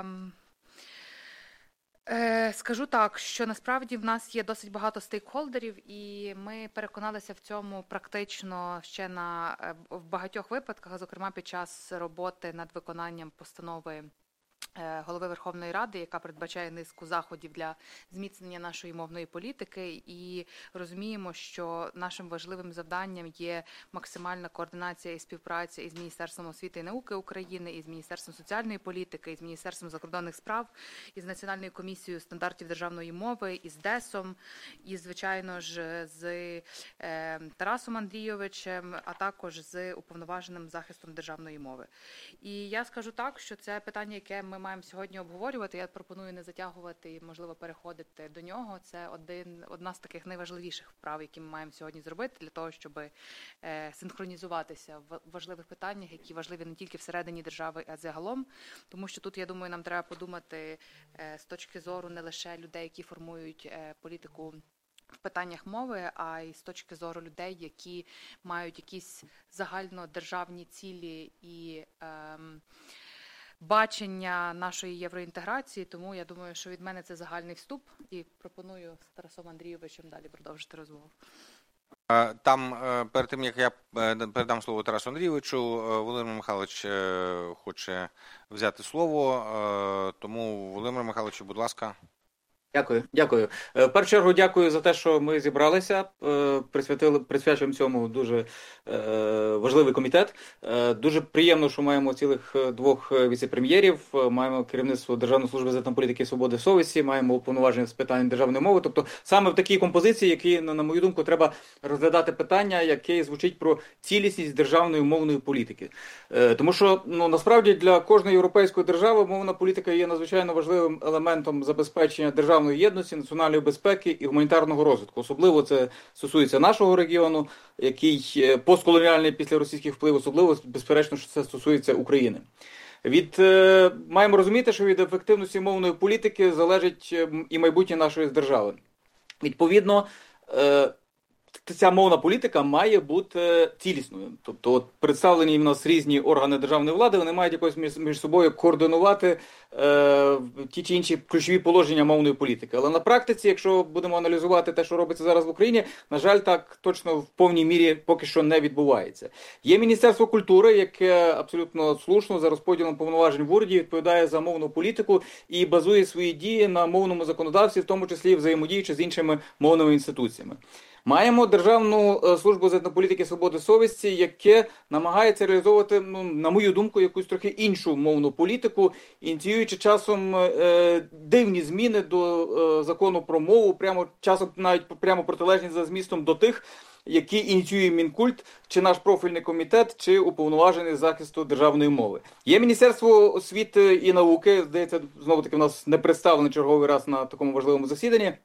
скажу так, що насправді в нас є досить багато стейкхолдерів, і ми переконалися в цьому практично ще в багатьох випадках, зокрема під час роботи над виконанням постанови Голови Верховної Ради, яка передбачає низку заходів для зміцнення нашої мовної політики, і розуміємо, що нашим важливим завданням є максимальна координація і співпраця із Міністерством освіти і науки України, із Міністерством соціальної політики, із Міністерством закордонних справ, із Національною комісією стандартів державної мови, із ДЕСом, і, звичайно ж, з Тарасом Андрійовичем, а також з уповноваженим захистом державної мови. І я скажу так, що це питання, яке ми маємо сьогодні обговорювати. Я пропоную не затягувати і, можливо, переходити до нього. Це одна з таких найважливіших вправ, які ми маємо сьогодні зробити для того, щоб синхронізуватися в важливих питаннях, які важливі не тільки всередині держави, а загалом. Тому що тут, я думаю, нам треба подумати з точки зору не лише людей, які формують політику в питаннях мови, а й з точки зору людей, які мають якісь загальнодержавні цілі і бачення нашої євроінтеграції, тому я думаю, що від мене це загальний вступ і пропоную з Тарасом Андрійовичем далі продовжити розмову. Там, перед тим, як я передам слово Тарасу Андрійовичу, Володимир Михайлович хоче взяти слово, тому, Володимир Михайлович, будь ласка. Дякую. В першу чергу дякую за те, що ми зібралися, присвячуємо цьому дуже важливий комітет. Дуже приємно, що маємо цілих двох віце-прем'єрів, маємо керівництво Державної служби з етнополітики і свободи совісті, маємо уповноваження з питань державної мови. Тобто саме в такій композиції, які, на мою думку, треба розглядати питання, яке звучить про цілісність державної мовної політики. Тому що, насправді, для кожної європейської держави мовна політика є надзвичайно важливим елементом забезпечення державної єдності, національної безпеки і гуманітарного розвитку. Особливо це стосується нашого регіону, який постколоніальний після російських впливів, особливо, безперечно, що це стосується України. Маємо розуміти, що від ефективності мовної політики залежить і майбутнє нашої держави. Відповідно, ця мовна політика має бути цілісною. Тобто представлені в нас різні органи державної влади, вони мають якось між собою координувати ті чи інші ключові положення мовної політики. Але на практиці, якщо будемо аналізувати те, що робиться зараз в Україні, на жаль, так точно в повній мірі поки що не відбувається. Є Міністерство культури, яке абсолютно слушно за розподілом повноважень в уряді відповідає за мовну політику і базує свої дії на мовному законодавстві, в тому числі взаємодіючи з іншими мовними інституціями. Маємо Державну службу з етнополітики, свободи, совісті, яке намагається реалізовувати, на мою думку, якусь трохи іншу мовну політику, ініціюючи часом дивні зміни до закону про мову, часом навіть прямо протилежні за змістом до тих, які ініціює Мінкульт, чи наш профільний комітет, чи уповноважений з захисту державної мови. Є Міністерство освіти і науки, здається, знову-таки в нас не представлено черговий раз на такому важливому засіданні,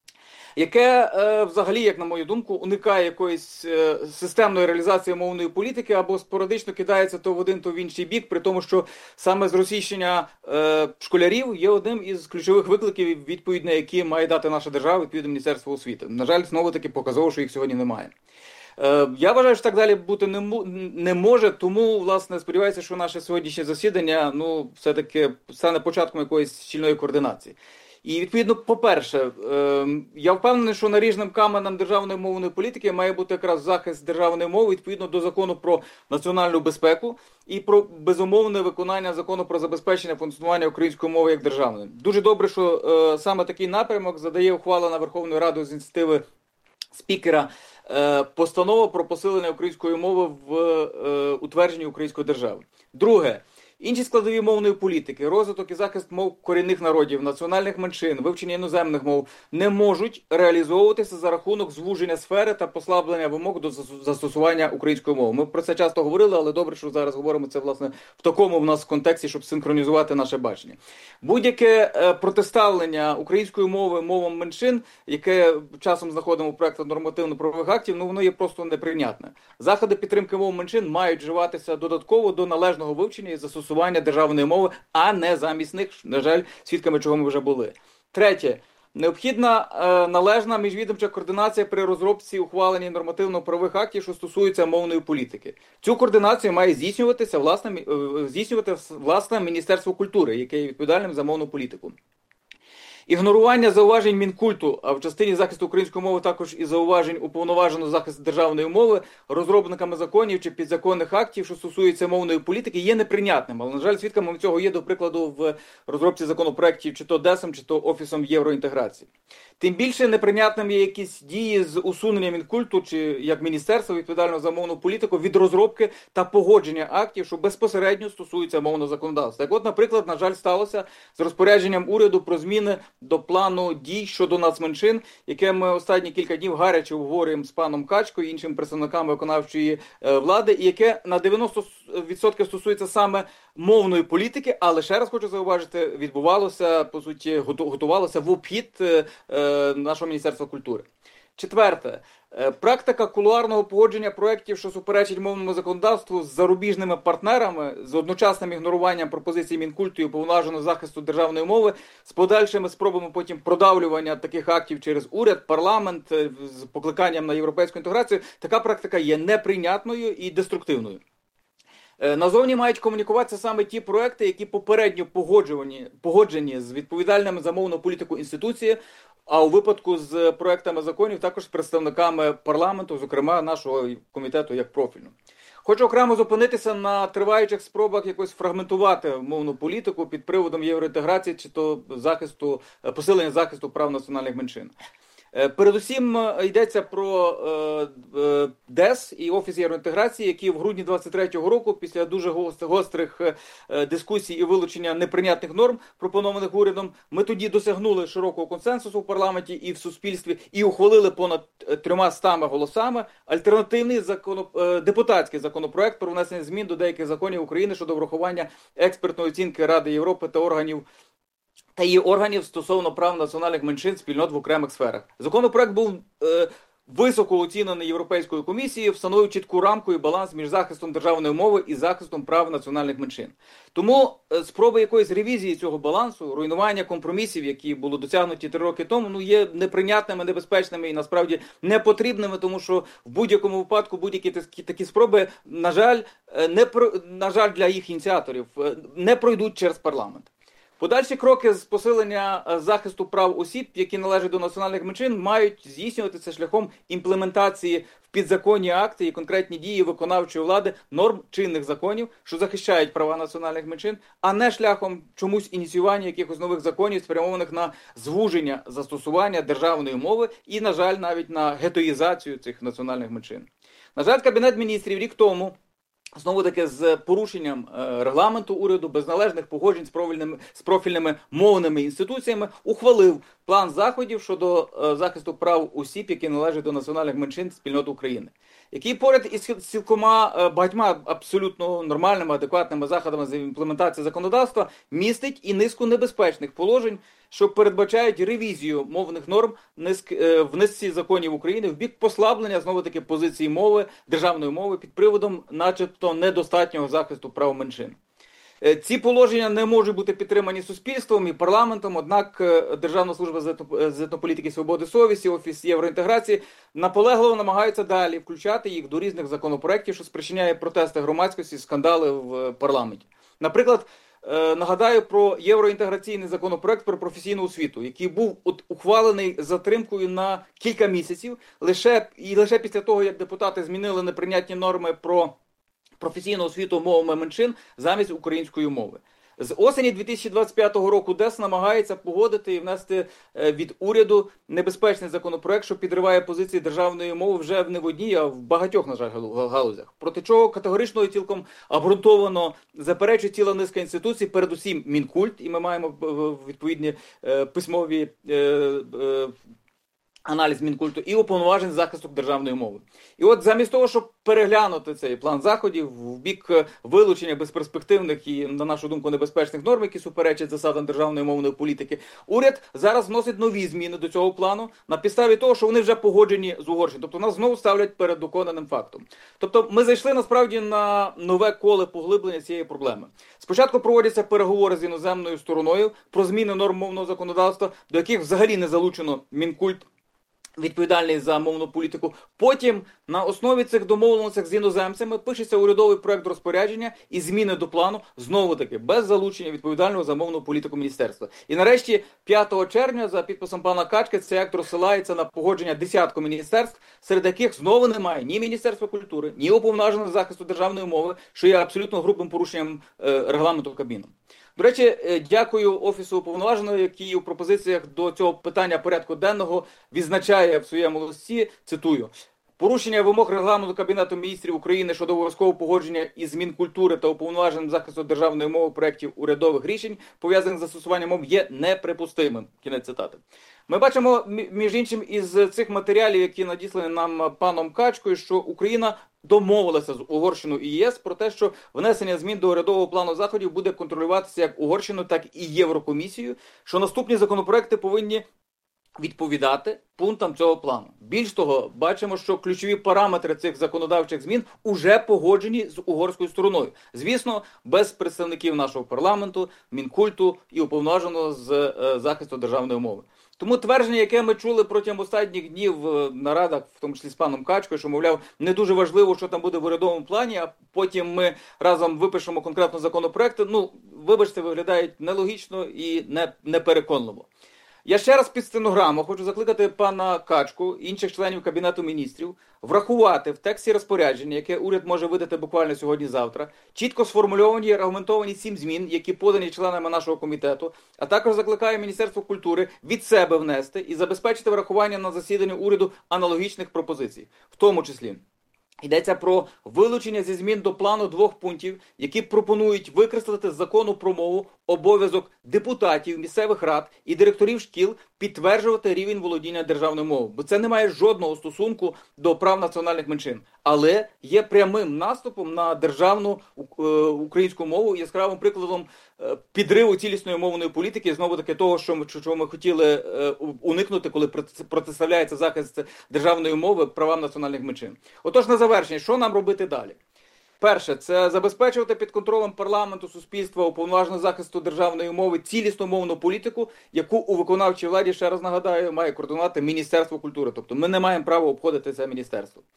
яке взагалі, як на мою думку, уникає якоїсь системної реалізації мовної політики або спорадично кидається то в один, то в інший бік, при тому, що саме зросійщення школярів є одним із ключових викликів, відповідь на які має дати наша держава, відповідно Міністерство освіти. На жаль, знову-таки показово, що їх сьогодні немає. Я вважаю, що так далі бути не може, тому, власне, сподіваюся, що наше сьогоднішнє засідання, все-таки стане початком якоїсь щільної координації. І, відповідно, по-перше, я впевнений, що наріжним каменем державної мовної політики має бути якраз захист державної мови, відповідно до закону про національну безпеку і про безумовне виконання закону про забезпечення функціонування української мови як державної. Дуже добре, що саме такий напрямок задає ухвалена Верховною Радою з ініціативи спікера постанова про посилення української мови в утвердженні української держави. Друге. Інші складові мовної політики, розвиток і захист мов корінних народів, національних меншин, вивчення іноземних мов не можуть реалізовуватися за рахунок звуження сфери та послаблення вимог до застосування української мови. Ми про це часто говорили, але добре, що зараз говоримо це, власне, в такому в нас контексті, щоб синхронізувати наше бачення. Будь-яке протиставлення української мови мовам меншин, яке часом знаходимо в проєктах нормативно-правових актів, воно є просто неприйнятне. Заходи підтримки мов меншин мають вживатися додатково до належного вивчення і застосування державної мови, а не замість них, на жаль, свідками чого ми вже були. Третє. Необхідна належна міжвідомча координація при розробці ухваленні нормативно-правових актів, що стосуються мовної політики. Цю координацію має здійснювати власне Міністерство культури, яке є відповідальним за мовну політику. Ігнорування зауважень Мінкульту, а в частині захисту української мови також і зауважень уповноваженого захисту державної мови, розробниками законів чи підзаконних актів, що стосуються мовної політики, є неприйнятним. Але, на жаль, свідками цього є, до прикладу, в розробці законопроєктів чи то ДЕСом, чи то Офісом євроінтеграції. Тим більше неприйнятним є якісь дії з усунення Мінкульту чи як міністерства відповідального за мовну політику від розробки та погодження актів, що безпосередньо стосуються мовного законодавства. Так от, наприклад, на жаль, сталося з розпорядженням уряду про зміни до плану дій щодо нацменшин, яке ми останні кілька днів гаряче обговорюємо з паном Качкою і іншими представниками виконавчої влади, і яке на 90% стосується саме мовної політики, але, ще раз хочу зауважити, відбувалося, по суті, готувалося в обхід нашого Міністерства культури. Четверте. Практика кулуарного погодження проєктів, що суперечить мовному законодавству з зарубіжними партнерами, з одночасним ігноруванням пропозицій Мінкульту і уповноваженого захисту державної мови, з подальшими спробами потім продавлювання таких актів через уряд, парламент, з покликанням на європейську інтеграцію, така практика є неприйнятною і деструктивною. Назовні мають комунікуватися саме ті проекти, які попередньо погоджені з відповідальними за мовну політику інституції, а у випадку з проектами законів також з представниками парламенту, зокрема нашого комітету як профільного. Хочу окремо зупинитися на триваючих спробах якось фрагментувати мовну політику під приводом євроінтеграції чи то посилення захисту прав національних меншин. Передусім йдеться про ДЕС і Офіс євроінтеграції, які в грудні 23-го року, після дуже гострих дискусій і вилучення неприйнятних норм, пропонованих урядом, ми тоді досягнули широкого консенсусу в парламенті і в суспільстві і ухвалили понад 300 голосами альтернативний депутатський законопроект про внесення змін до деяких законів України щодо врахування експертної оцінки Ради Європи та її органів стосовно прав національних меншин спільнот в окремих сферах. Законопроект був високо оцінений Європейською комісією, встановив чітку рамку і баланс між захистом державної мови і захистом прав національних меншин. Тому спроби якоїсь ревізії цього балансу, руйнування компромісів, які були досягнуті 3 роки тому, є неприйнятними, небезпечними і насправді непотрібними, тому що в будь-якому випадку будь-які такі спроби, на жаль, для їх ініціаторів, не пройдуть через парламент. Подальші кроки з посилення захисту прав осіб, які належать до національних меншин, мають здійснюватися шляхом імплементації в підзаконні акти і конкретні дії виконавчої влади норм чинних законів, що захищають права національних меншин, а не шляхом чомусь ініціювання якихось нових законів, спрямованих на звуження застосування державної мови і, на жаль, навіть на гетоїзацію цих національних меншин. На жаль, Кабінет міністрів рік тому, знову-таки з порушенням регламенту уряду, без належних погоджень з профільними мовними інституціями, ухвалив план заходів щодо захисту прав осіб, які належать до національних меншин спільноти України, який поряд із цілкома багатьма абсолютно нормальними, адекватними заходами з імплементації законодавства містить і низку небезпечних положень, що передбачають ревізію мовних норм в низці законів України в бік послаблення, знову-таки, позиції мови, державної мови під приводом начебто недостатнього захисту прав меншин. Ці положення не можуть бути підтримані суспільством і парламентом, однак Державна служба з етнополітики, свободи совісті, Офіс євроінтеграції наполегливо намагаються далі включати їх до різних законопроєктів, що спричиняє протести громадськості, скандали в парламенті. Наприклад, нагадаю про євроінтеграційний законопроект про професійну освіту, який був ухвалений з затримкою на кілька місяців, лише після того, як депутати змінили неприйнятні норми про професійну освіту мовами меншин замість української мови. З осені 2025 року ДЕС намагається погодити і внести від уряду небезпечний законопроект, що підриває позиції державної мови вже не в одній, а в багатьох, на жаль, галузях. Проти чого категорично і цілком обґрунтовано заперечує ціла низка інституцій, передусім Мінкульт, і ми маємо відповідні письмові аналіз Мінкульту, і уповноважений захисту державної мови. І от замість того, щоб переглянути цей план заходів в бік вилучення безперспективних і, на нашу думку, небезпечних норм, які суперечать засадам державної мовної політики, уряд зараз вносить нові зміни до цього плану на підставі того, що вони вже погоджені з Угорщиною. Тобто нас знову ставлять перед доконаним фактом. Тобто ми зайшли насправді на нове коле поглиблення цієї проблеми. Спочатку проводяться переговори з іноземною стороною про зміни норм мовного законодавства, до яких взагалі не залучено Мінкульт, відповідальний за мовну політику. Потім на основі цих домовленостей з іноземцями пишеться урядовий проект розпорядження і зміни до плану, знову-таки, без залучення відповідального за мовну політику міністерства. І нарешті 5 червня за підписом пана Качки цей акт розсилається на погодження десятку міністерств, серед яких знову немає ні Міністерства культури, ні уповноваженого захисту державної мови, що є абсолютно грубим порушенням регламенту Кабміну. До речі, дякую Офісу уповноваженого, який у пропозиціях до цього питання порядку денного відзначає в своєму листі, цитую, порушення вимог регламенту Кабінету міністрів України щодо обов'язкового погодження із Мінкультури та уповноваженим захисту державної мови проєктів урядових рішень, пов'язаних з застосуванням мов, є неприпустимим. Кінець цитати. Ми бачимо, між іншим, із цих матеріалів, які надіслані нам паном Качкою, що Україна домовилася з Угорщиною і ЄС про те, що внесення змін до урядового плану заходів буде контролюватися як Угорщиною, так і Єврокомісією, що наступні законопроекти повинні відповідати пунктам цього плану. Більш того, бачимо, що ключові параметри цих законодавчих змін уже погоджені з угорською стороною. Звісно, без представників нашого парламенту, Мінкульту і уповноваженого з захисту державної мови. Тому твердження, яке ми чули протягом останніх днів в нарадах, в тому числі з паном Качкою, що, мовляв, не дуже важливо, що там буде в урядовому плані, а потім ми разом випишемо конкретно законопроекти, вибачте, виглядають нелогічно і непереконливо. Я ще раз під стенограму хочу закликати пана Качку і інших членів Кабінету міністрів врахувати в тексті розпорядження, яке уряд може видати буквально сьогодні-завтра, чітко сформульовані і аргументовані 7 змін, які подані членами нашого комітету, а також закликаю Міністерство культури від себе внести і забезпечити врахування на засіданні уряду аналогічних пропозицій, в тому числі. Йдеться про вилучення зі змін до плану 2 пунктів, які пропонують викреслити з закону про мову обов'язок депутатів, місцевих рад і директорів шкіл підтверджувати рівень володіння державною мовою. Бо це не має жодного стосунку до прав національних меншин. Але є прямим наступом на державну українську мову і яскравим прикладом підриву цілісної мовної політики, знову-таки того, що ми хотіли уникнути, коли протиставляється захист державної мови правам національних меншин. Отож, на завершення, що нам робити далі? Перше, це забезпечувати під контролем парламенту, суспільства, уповноваженого захисту державної мови цілісну мовну політику, яку у виконавчій владі, ще раз нагадаю, має координувати Міністерство культури. Тобто ми не маємо права обходити це міністерство.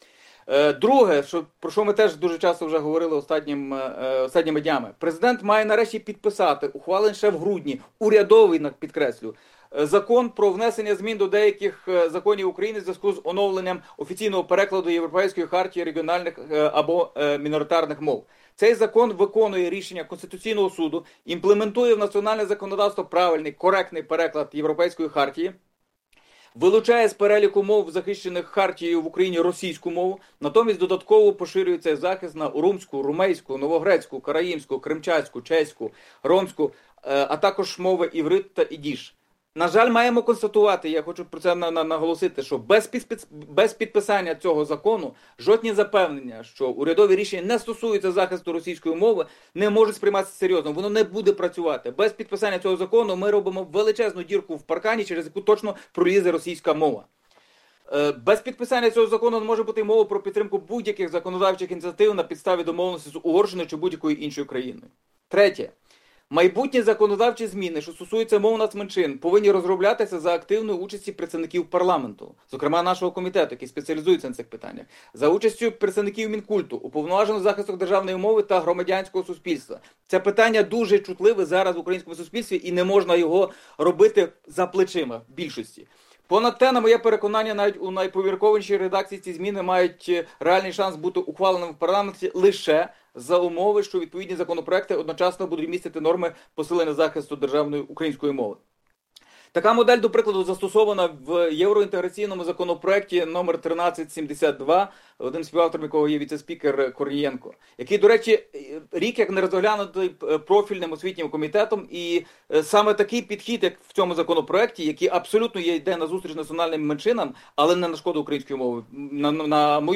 Друге, про що ми теж дуже часто вже говорили останніми днями. Президент має нарешті підписати, ухвалений ще в грудні, урядовий, підкреслю, закон про внесення змін до деяких законів України в зв'язку з оновленням офіційного перекладу Європейської хартії регіональних або міноритарних мов. Цей закон виконує рішення Конституційного суду, імплементує в національне законодавство правильний, коректний переклад Європейської хартії, вилучає з переліку мов, захищених хартією в Україні, російську мову, натомість додатково поширює цей захист на урумську, румейську, новогрецьку, караїмську, кримчацьку, чеську, ромську, а також мови іврит та ідіш. На жаль, маємо констатувати, я хочу про це наголосити, що без підписання цього закону жодні запевнення, що урядові рішення не стосуються захисту російської мови, не можуть сприйматися серйозно. Воно не буде працювати. Без підписання цього закону ми робимо величезну дірку в паркані, через яку точно пролізе російська мова. Без підписання цього закону не може бути мова про підтримку будь-яких законодавчих ініціатив на підставі домовленості з Угорщиною чи будь-якою іншою країною. Третє. Майбутні законодавчі зміни, що стосуються мов нацменшин, повинні розроблятися за активної участі представників парламенту, зокрема нашого комітету, який спеціалізується на цих питаннях, за участю представників Мінкульту, уповноваженого захисту державної мови та громадянського суспільства. Це питання дуже чутливе зараз в українському суспільстві і не можна його робити за плечима більшості. Понад те, на моє переконання, навіть у найповіркованішій редакції ці зміни мають реальний шанс бути ухваленими в парламенті лише за умови, що відповідні законопроекти одночасно будуть містити норми посилення захисту державної української мови. Така модель, до прикладу, застосована в євроінтеграційному законопроекті номер 1372, один з співавторів якого є віце-спікер Корнієнко, який, до речі, рік як не розглянутий профільним освітнім комітетом, і саме такий підхід, як в цьому законопроекті, який абсолютно йде на зустріч національним меншинам, але не на шкоду української мови, на мою